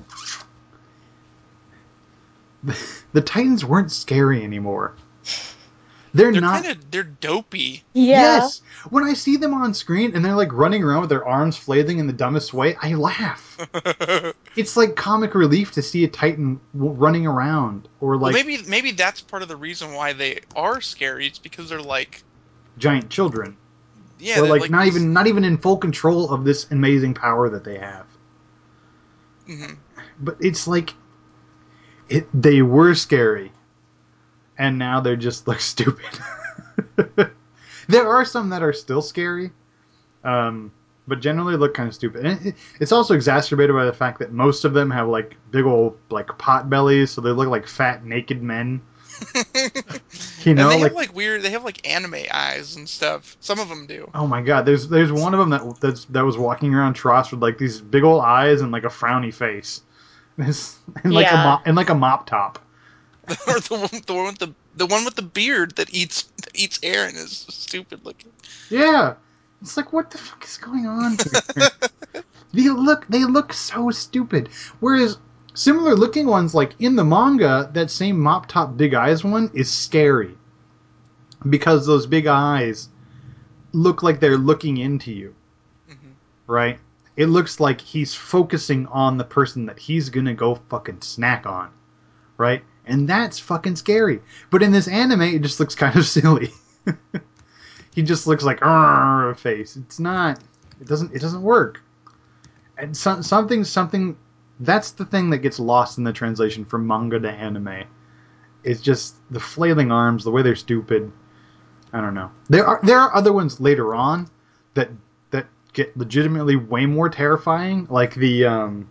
the Titans weren't scary anymore. They're not. They're dopey. Yeah. Yes, when I see them on screen and they're like running around with their arms flailing in the dumbest way, I laugh. It's like comic relief to see a Titan running around or Well, like maybe that's part of the reason why they are scary. It's because they're like, giant children yeah, or they're like like these. not even in full control of this amazing power that they have. Mhm. But it's like they were scary and now they're just like stupid. There are some that are still scary, but generally look kind of stupid. And it's also exacerbated by the fact that most of them have like big old like pot bellies, so they look like fat naked men. You And know, they have like like weird. They have like anime eyes and stuff. Some of them do. oh my god, there's one of them that was walking around Tross with like these big old eyes and like a frowny face, Yeah. and like a mop top. Or the one with the beard that eats air and is stupid looking. Yeah, it's like what the fuck is going on here? They look so stupid. Whereas similar looking ones, like in the manga, that same mop top big eyes one is scary because those big eyes look like they're looking into you, Hmm. right? It looks like he's focusing on the person that he's gonna go fucking snack on, right? And that's fucking scary. But in this anime, it just looks kind of silly. He just looks like a face. It's not. It doesn't work. And something. That's the thing that gets lost in the translation from manga to anime. It's just the flailing arms, the way they're stupid. I don't know. There are other ones later on that that get legitimately way more terrifying, like the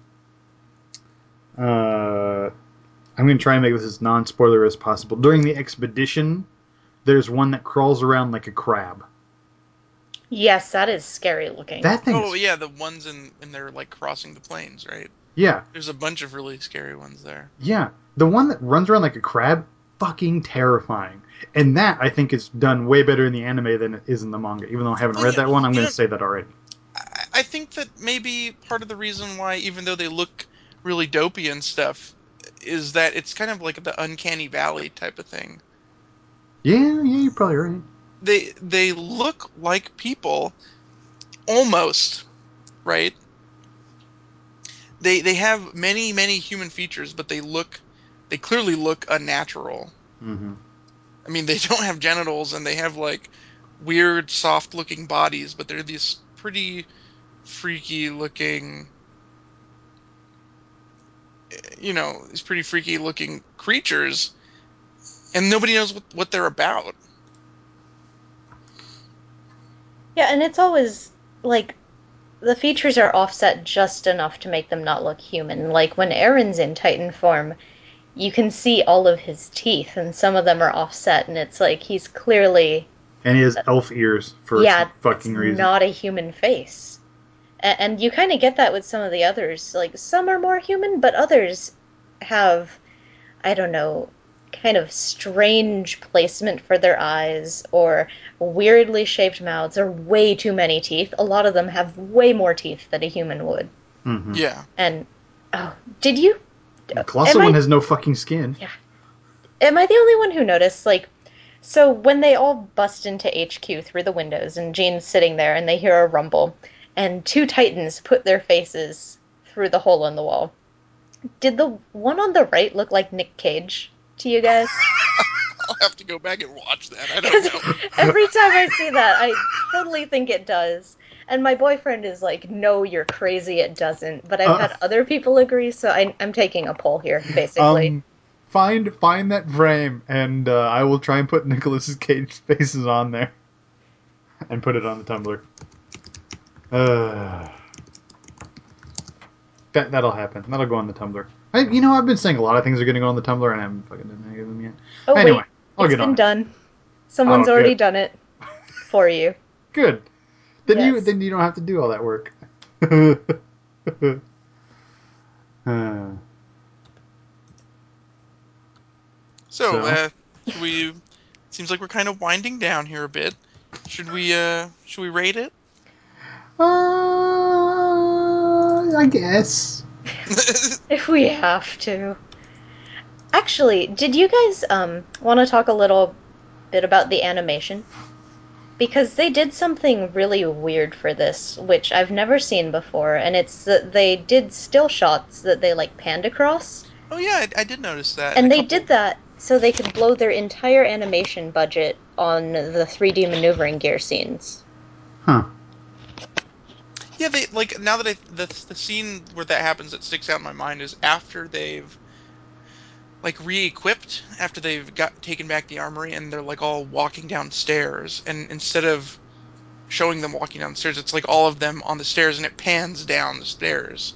I'm going to try and make this as non-spoiler as possible. During the expedition, there's one that crawls around like a crab. Yes, that is scary looking. That thing Oh is yeah, the ones in they're like crossing the plains, right? yeah, There's a bunch of really scary ones there. yeah. The one that runs around like a crab, fucking terrifying. And that I think is done way better in the anime than it is in the manga. Even though I haven't Well, read that one, I'm you going know, to say that already. I think that maybe part of the reason why, even though they look really dopey and stuff, is that it's kind of like the uncanny valley type of thing. Yeah, yeah, you're probably right. They look like people almost, right? They have many human features, but they clearly look unnatural. Hmm. I mean, they don't have genitals and they have like weird soft looking bodies, but they're these pretty freaky looking these pretty freaky looking creatures, and nobody knows what they're about. Yeah, and it's always like the features are offset just enough to make them not look human. Like when Aaron's in Titan form, you can see all of his teeth, and some of them are offset, and it's like he's clearly, And he has elf ears for some yeah, it's fucking reason. not a human face. And you kind of get that with some of the others. Like some are more human, but others have, I don't know, kind of strange placement for their eyes or weirdly shaped mouths or way too many teeth. A lot of them have way more teeth than a human would. Mm-hmm. Yeah. And oh, did you? The colossal Am one I? has no fucking skin. Yeah. Am I the only one who noticed? Like, so when they all bust into HQ through the windows, and Jean's sitting there, and they hear a rumble, and two Titans put their faces through the hole in the wall. Did the one on the right look like Nick Cage to you guys? I'll have to go back and watch that. I don't Because know. every time I see that, I totally think it does. And my boyfriend is like, no, you're crazy, it doesn't. But I've Uh, had other people agree, so I'm taking a poll here, basically. find that frame, and I will try and put Nicolas Cage faces on there, and put it on the Tumblr. That'll happen. That'll go on the Tumblr. I've been saying a lot of things are going to go on the Tumblr, and I haven't fucking done any of them yet. Oh, Anyway, wait, I'll it's get on been it. done. Oh, Someone's already good. done it for you. Good. Yes. Then you don't have to do all that work. Uh, So, so, should we? Seems like we're kind of winding down here a bit. Should we rate it? I guess. If we have to. Actually, did you guys want to talk a little bit about the animation? Because they did something really weird for this, which I've never seen before, and it's that they did still shots that they like panned across, Oh yeah, I did notice that in a and they did couple. that so they could blow their entire animation budget on the 3D maneuvering gear scenes. Huh. Yeah, they like now that the scene where that happens that sticks out in my mind is after they've like re-equipped, after they've got taken back the armory and they're like all walking downstairs, and instead of showing them walking downstairs, it's like all of them on the stairs and it pans down the stairs.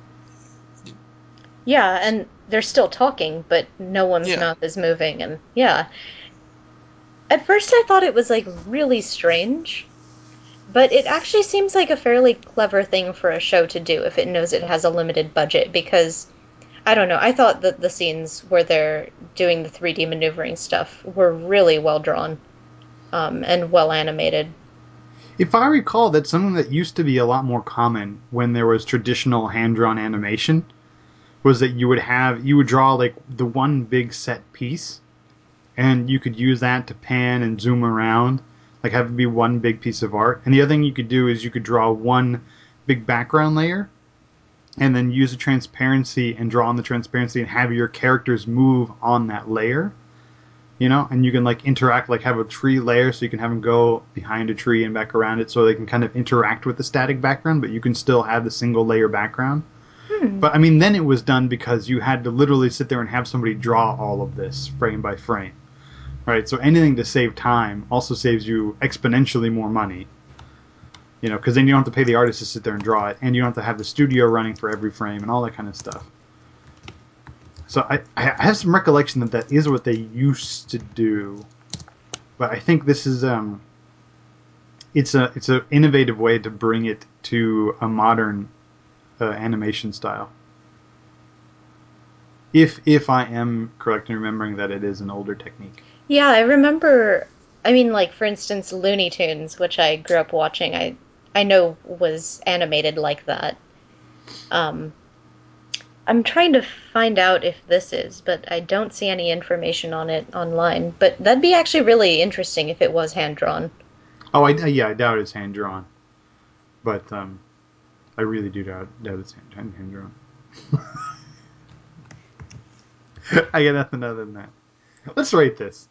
Yeah, and they're still talking, but no one's Yeah. mouth is moving, and yeah. At first I thought it was like really strange, but it actually seems like a fairly clever thing for a show to do if it knows it has a limited budget because I don't know, I thought that the scenes where they're doing the 3D maneuvering stuff were really well drawn and well animated. If I recall, that's something that used to be a lot more common when there was traditional hand-drawn animation. Was that you would draw like the one big set piece, and you could use that to pan and zoom around, like have it be one big piece of art. And the other thing you could do is you could draw one big background layer, and then use the transparency and draw on the transparency and have your characters move on that layer. And you can like interact, like have a tree layer, so you can have them go behind a tree and back around it, so they can kind of interact with the static background, but you can still have the single layer background. Hmm. But I mean, then it was done because you had to literally sit there and have somebody draw all of this frame by frame, right? So anything to save time also saves you exponentially more money, because then you don't have to pay the artist to sit there and draw it, and you don't have to have the studio running for every frame and all that kind of stuff. So I have some recollection that is what they used to do, but I think this is it's a innovative way to bring it to a modern animation style. If I am correct in remembering that it is an older technique. Yeah, I remember. I mean, like for instance, Looney Tunes, which I grew up watching. I know was animated like that. Um, I'm trying to find out if this is, but I don't see any information on it online. But that'd be actually really interesting if it was hand drawn. Oh, yeah, I doubt it's hand drawn, but I really do doubt it's hand drawn. I got nothing other than that. Let's rate this.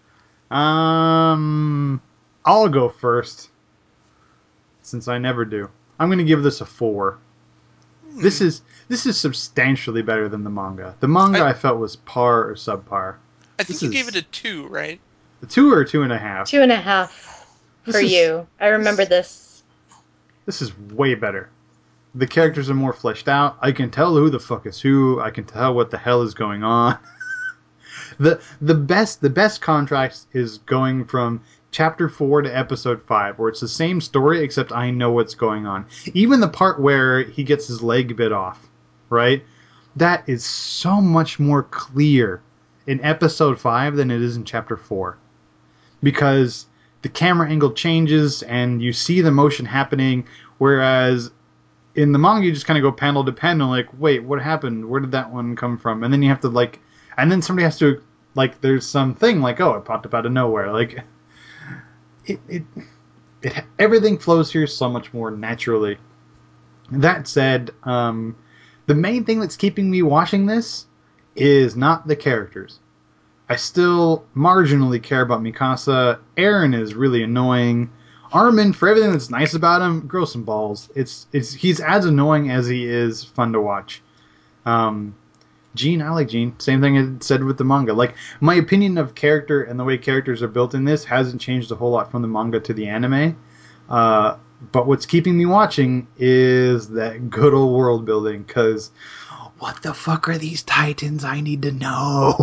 I'll go first since I never do. I'm going to give this a 4. This is substantially better than the manga. The manga I felt was par or subpar. I think you gave it a 2, right? A 2 or 2.5. 2.5 for you. I remember this. This is way better. The characters are more fleshed out. I can tell who the fuck is who. I can tell what the hell is going on. The best contrast is going from chapter 4 to episode 5, where it's the same story except I know what's going on. Even the part where he gets his leg bit off, right? That is so much more clear in episode 5 than it is in chapter 4. Because the camera angle changes and you see the motion happening, whereas in the manga you just kind of go panel to panel, like, wait, what happened? Where did that one come from? And then you have to, like, and then somebody has to, like, there's something like, oh, it popped up out of nowhere. Like, it everything flows here so much more naturally. That said, the main thing that's keeping me watching this is not the characters. I still marginally care about Mikasa. Eren is really annoying. Armin, for everything that's nice about him, grow some balls. He's as annoying as he is fun to watch. Gene, I like Gene. Same thing I said with the manga. Like, my opinion of character and the way characters are built in this hasn't changed a whole lot from the manga to the anime. But what's keeping me watching is that good old world building, because what the fuck are these titans? I need to know.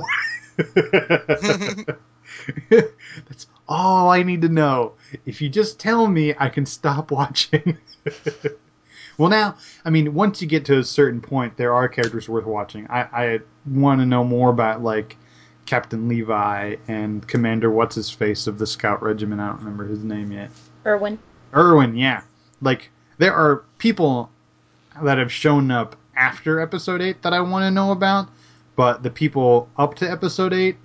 That's all I need to know. If you just tell me, I can stop watching. Well, now, I mean, once you get to a certain point, there are characters worth watching. I want to know more about, like, Captain Levi and Commander What's-His-Face of the Scout Regiment. I don't remember his name yet. Erwin, yeah. Like, there are people that have shown up after Episode 8 that I want to know about, but the people up to Episode 8,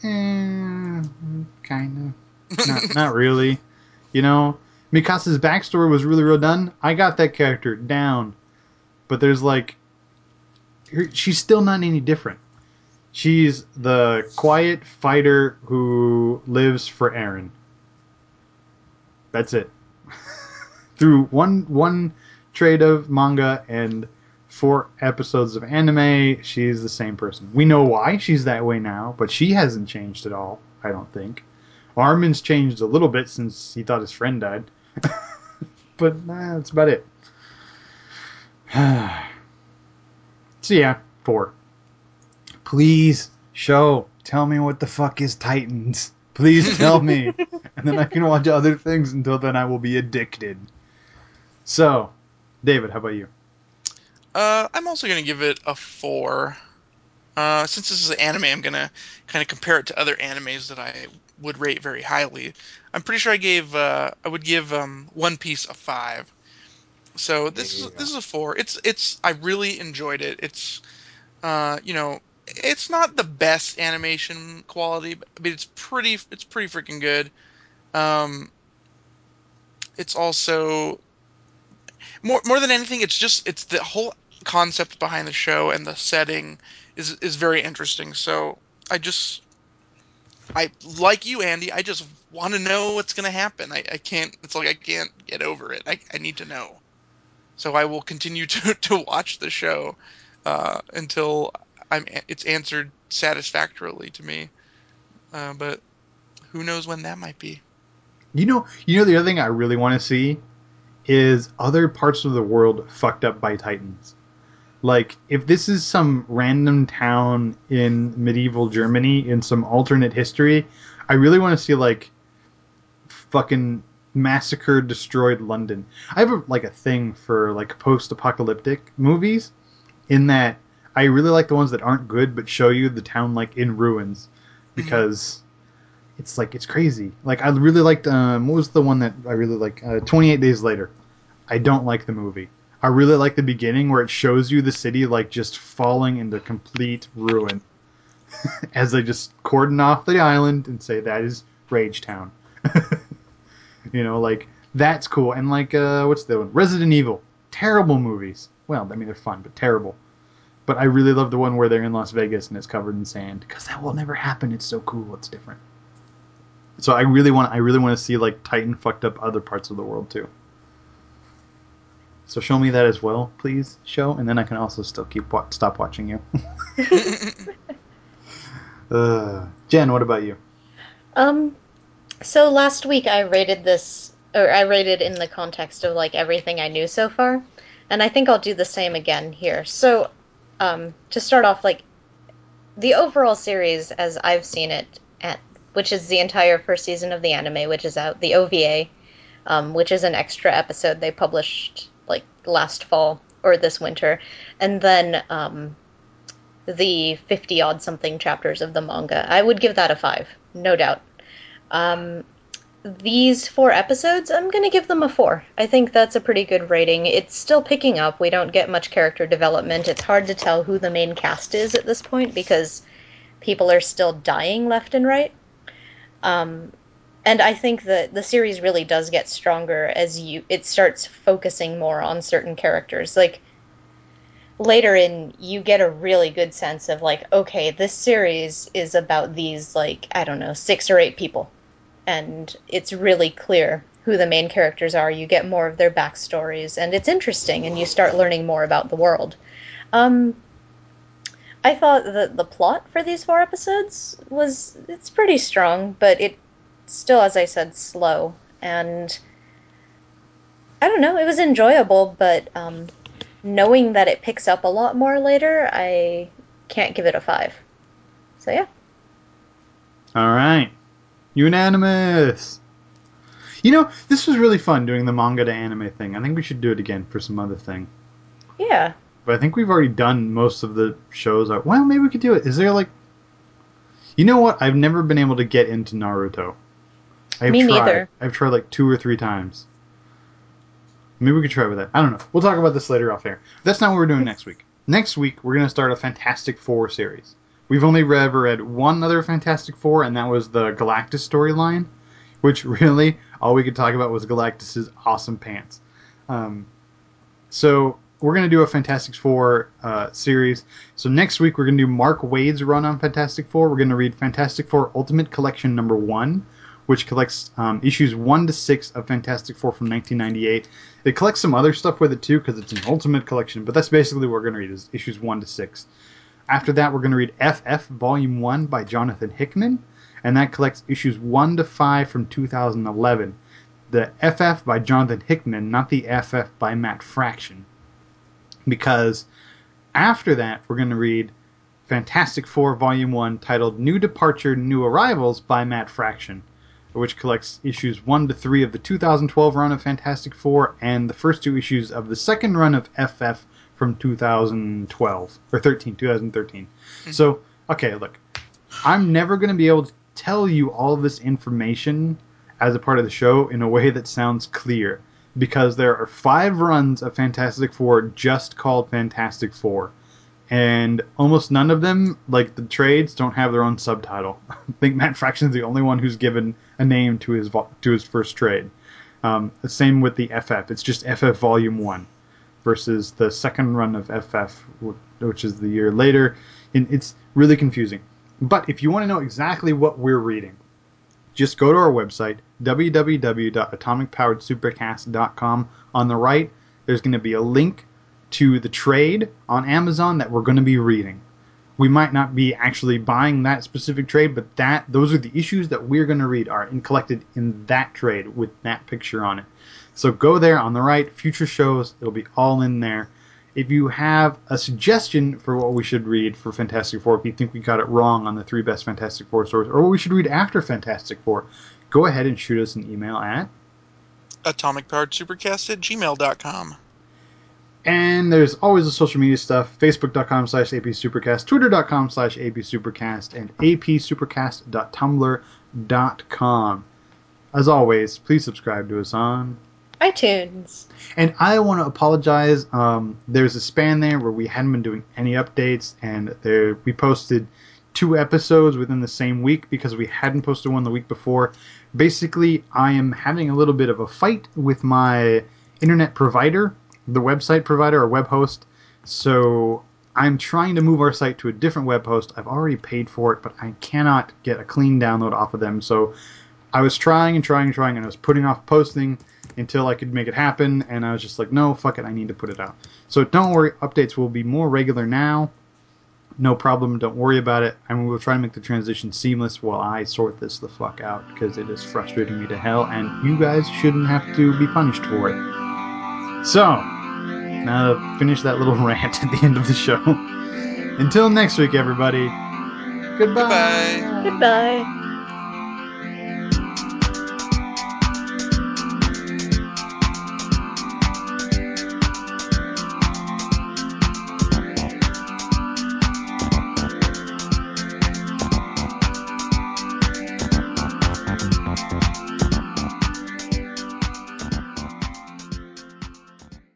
kind of. Not really. You know? Mikasa's backstory was really well done. I got that character down. But there's, like, she's still not any different. She's the quiet fighter who lives for Eren. That's it. Through one trade of manga and 4 episodes of anime, she's the same person. We know why she's that way now, but she hasn't changed at all, I don't think. Armin's changed a little bit since he thought his friend died. But that's about it. So yeah, 4. Please, tell me what the fuck is Titans. Please tell me. And then I can watch other things. Until then I will be addicted. So, David, how about you? I'm also going to give it a 4. Since this is an anime, I'm going to kind of compare it to other animes that I would rate very highly. I'm pretty sure I would give One Piece a 5. So this is a 4. I really enjoyed it. It's not the best animation quality, but it's pretty freaking good. Um, it's also more than anything, it's the whole concept behind the show, and the setting is very interesting. So I just I like you, Andy. I just want to know what's going to happen. I can't. It's like I can't get over it. I need to know. So I will continue to watch the show until it's answered satisfactorily to me. But who knows when that might be? You know the other thing I really want to see is other parts of the world fucked up by Titans. Like, if this is some random town in medieval Germany in some alternate history, I really want to see, like, fucking massacred, destroyed London. I have a thing for, like, post-apocalyptic movies, in that I really like the ones that aren't good but show you the town, like, in ruins. Because it's, like, it's crazy. Like, I really liked, what was the one that I really like? 28 Days Later. I don't like the movie. I really like the beginning where it shows you the city, like, just falling into complete ruin as they just cordon off the island and say that is Rage Town. Like, that's cool. And, like, what's the one? Resident Evil. Terrible movies. Well, I mean, they're fun, but terrible. But I really love the one where they're in Las Vegas and it's covered in sand, because that will never happen. It's so cool. It's different. So I really want to see, like, Titan fucked up other parts of the world too. So show me that as well, please, show, and then I can also still stop watching you. Jen, what about you? Um, so last week I rated this, or I rated in the context of like everything I knew so far, and I think I'll do the same again here. So, to start off, like the overall series as I've seen it, which is the entire first season of the anime, which is out, the OVA, which is an extra episode they published like last fall or this winter, and then the 50 odd something chapters of the manga. I would give that a 5, no doubt. Um, these 4 episodes, I'm going to give them a 4. I think that's a pretty good rating. It's still picking up. We don't get much character development. It's hard to tell who the main cast is at this point because people are still dying left and right. Um, and I think that the series really does get stronger as it starts focusing more on certain characters. Like later in, you get a really good sense of like, okay, this series is about these like, I don't know, 6 or 8 people, and it's really clear who the main characters are. You get more of their backstories, and it's interesting, and you start learning more about the world. Um, I thought that the plot for these 4 episodes it's pretty strong, but it still, as I said, slow. And I don't know, it was enjoyable, but knowing that it picks up a lot more later, I can't give it a 5. So yeah. All right. Unanimous. You know, this was really fun doing the manga to anime thing. I think we should do it again for some other thing. Yeah. But I think we've already done most of the shows. Well, maybe we could do it. Is there like... You know what? I've never been able to get into Naruto. Me neither. I've tried like 2 or 3 times. Maybe we could try with that. I don't know. We'll talk about this later off air. That's not what we're doing next week. Next week, we're going to start a Fantastic Four series. We've only ever read one other Fantastic Four, and that was the Galactus storyline, which really, all we could talk about was Galactus' awesome pants. So we're going to do a Fantastic Four series. So next week, we're going to do Mark Waid's run on Fantastic Four. We're going to read Fantastic Four Ultimate Collection number 1, which collects issues 1 to 6 of Fantastic Four from 1998. It collects some other stuff with it too, because it's an ultimate collection, but that's basically what we're going to read, is issues 1 to 6. After that, we're going to read FF Volume 1 by Jonathan Hickman, and that collects issues 1 to 5 from 2011. The FF by Jonathan Hickman, not the FF by Matt Fraction. Because after that, we're going to read Fantastic Four Volume 1, titled New Departure, New Arrivals by Matt Fraction, which collects issues 1 to 3 of the 2012 run of Fantastic Four and the first 2 issues of the second run of FF from 2012 or 2013. So, okay, look, I'm never going to be able to tell you all of this information as a part of the show in a way that sounds clear, because there are 5 runs of Fantastic Four just called Fantastic Four. And almost none of them, like the trades, don't have their own subtitle. I think Matt Fraction's the only one who's given a name to his first trade. The same with the FF. It's just FF Volume 1 versus the second run of FF, which is the year later. And it's really confusing. But if you want to know exactly what we're reading, just go to our website, www.atomicpoweredsupercast.com. On the right, there's going to be a link to the trade on Amazon that we're going to be reading. We might not be actually buying that specific trade, but those are the issues that we're going to read are collected in that trade with that picture on it. So go there on the right, future shows, it'll be all in there. If you have a suggestion for what we should read for Fantastic Four, if you think we got it wrong on the 3 best Fantastic Four stories, or what we should read after Fantastic Four, go ahead and shoot us an email at atomicpoweredsupercast@gmail.com. And there's always the social media stuff, facebook.com/apsupercast, twitter.com/apsupercast, and apsupercast.tumblr.com. As always, please subscribe to us on iTunes. And I want to apologize. There's a span there where we hadn't been doing any updates, and we posted 2 episodes within the same week because we hadn't posted one the week before. Basically, I am having a little bit of a fight with my internet provider, the website provider or web host. So I'm trying to move our site to a different web host. I've already paid for it, but I cannot get a clean download off of them. So I was trying, and I was putting off posting until I could make it happen, and I was just like, no, fuck it, I need to put it out. So don't worry, updates will be more regular now. No problem, don't worry about it. I mean, we'll try to make the transition seamless while I sort this the fuck out, because it is frustrating me to hell, and you guys shouldn't have to be punished for it. So, now to finish that little rant at the end of the show. Until next week, everybody. Goodbye. Goodbye. Goodbye.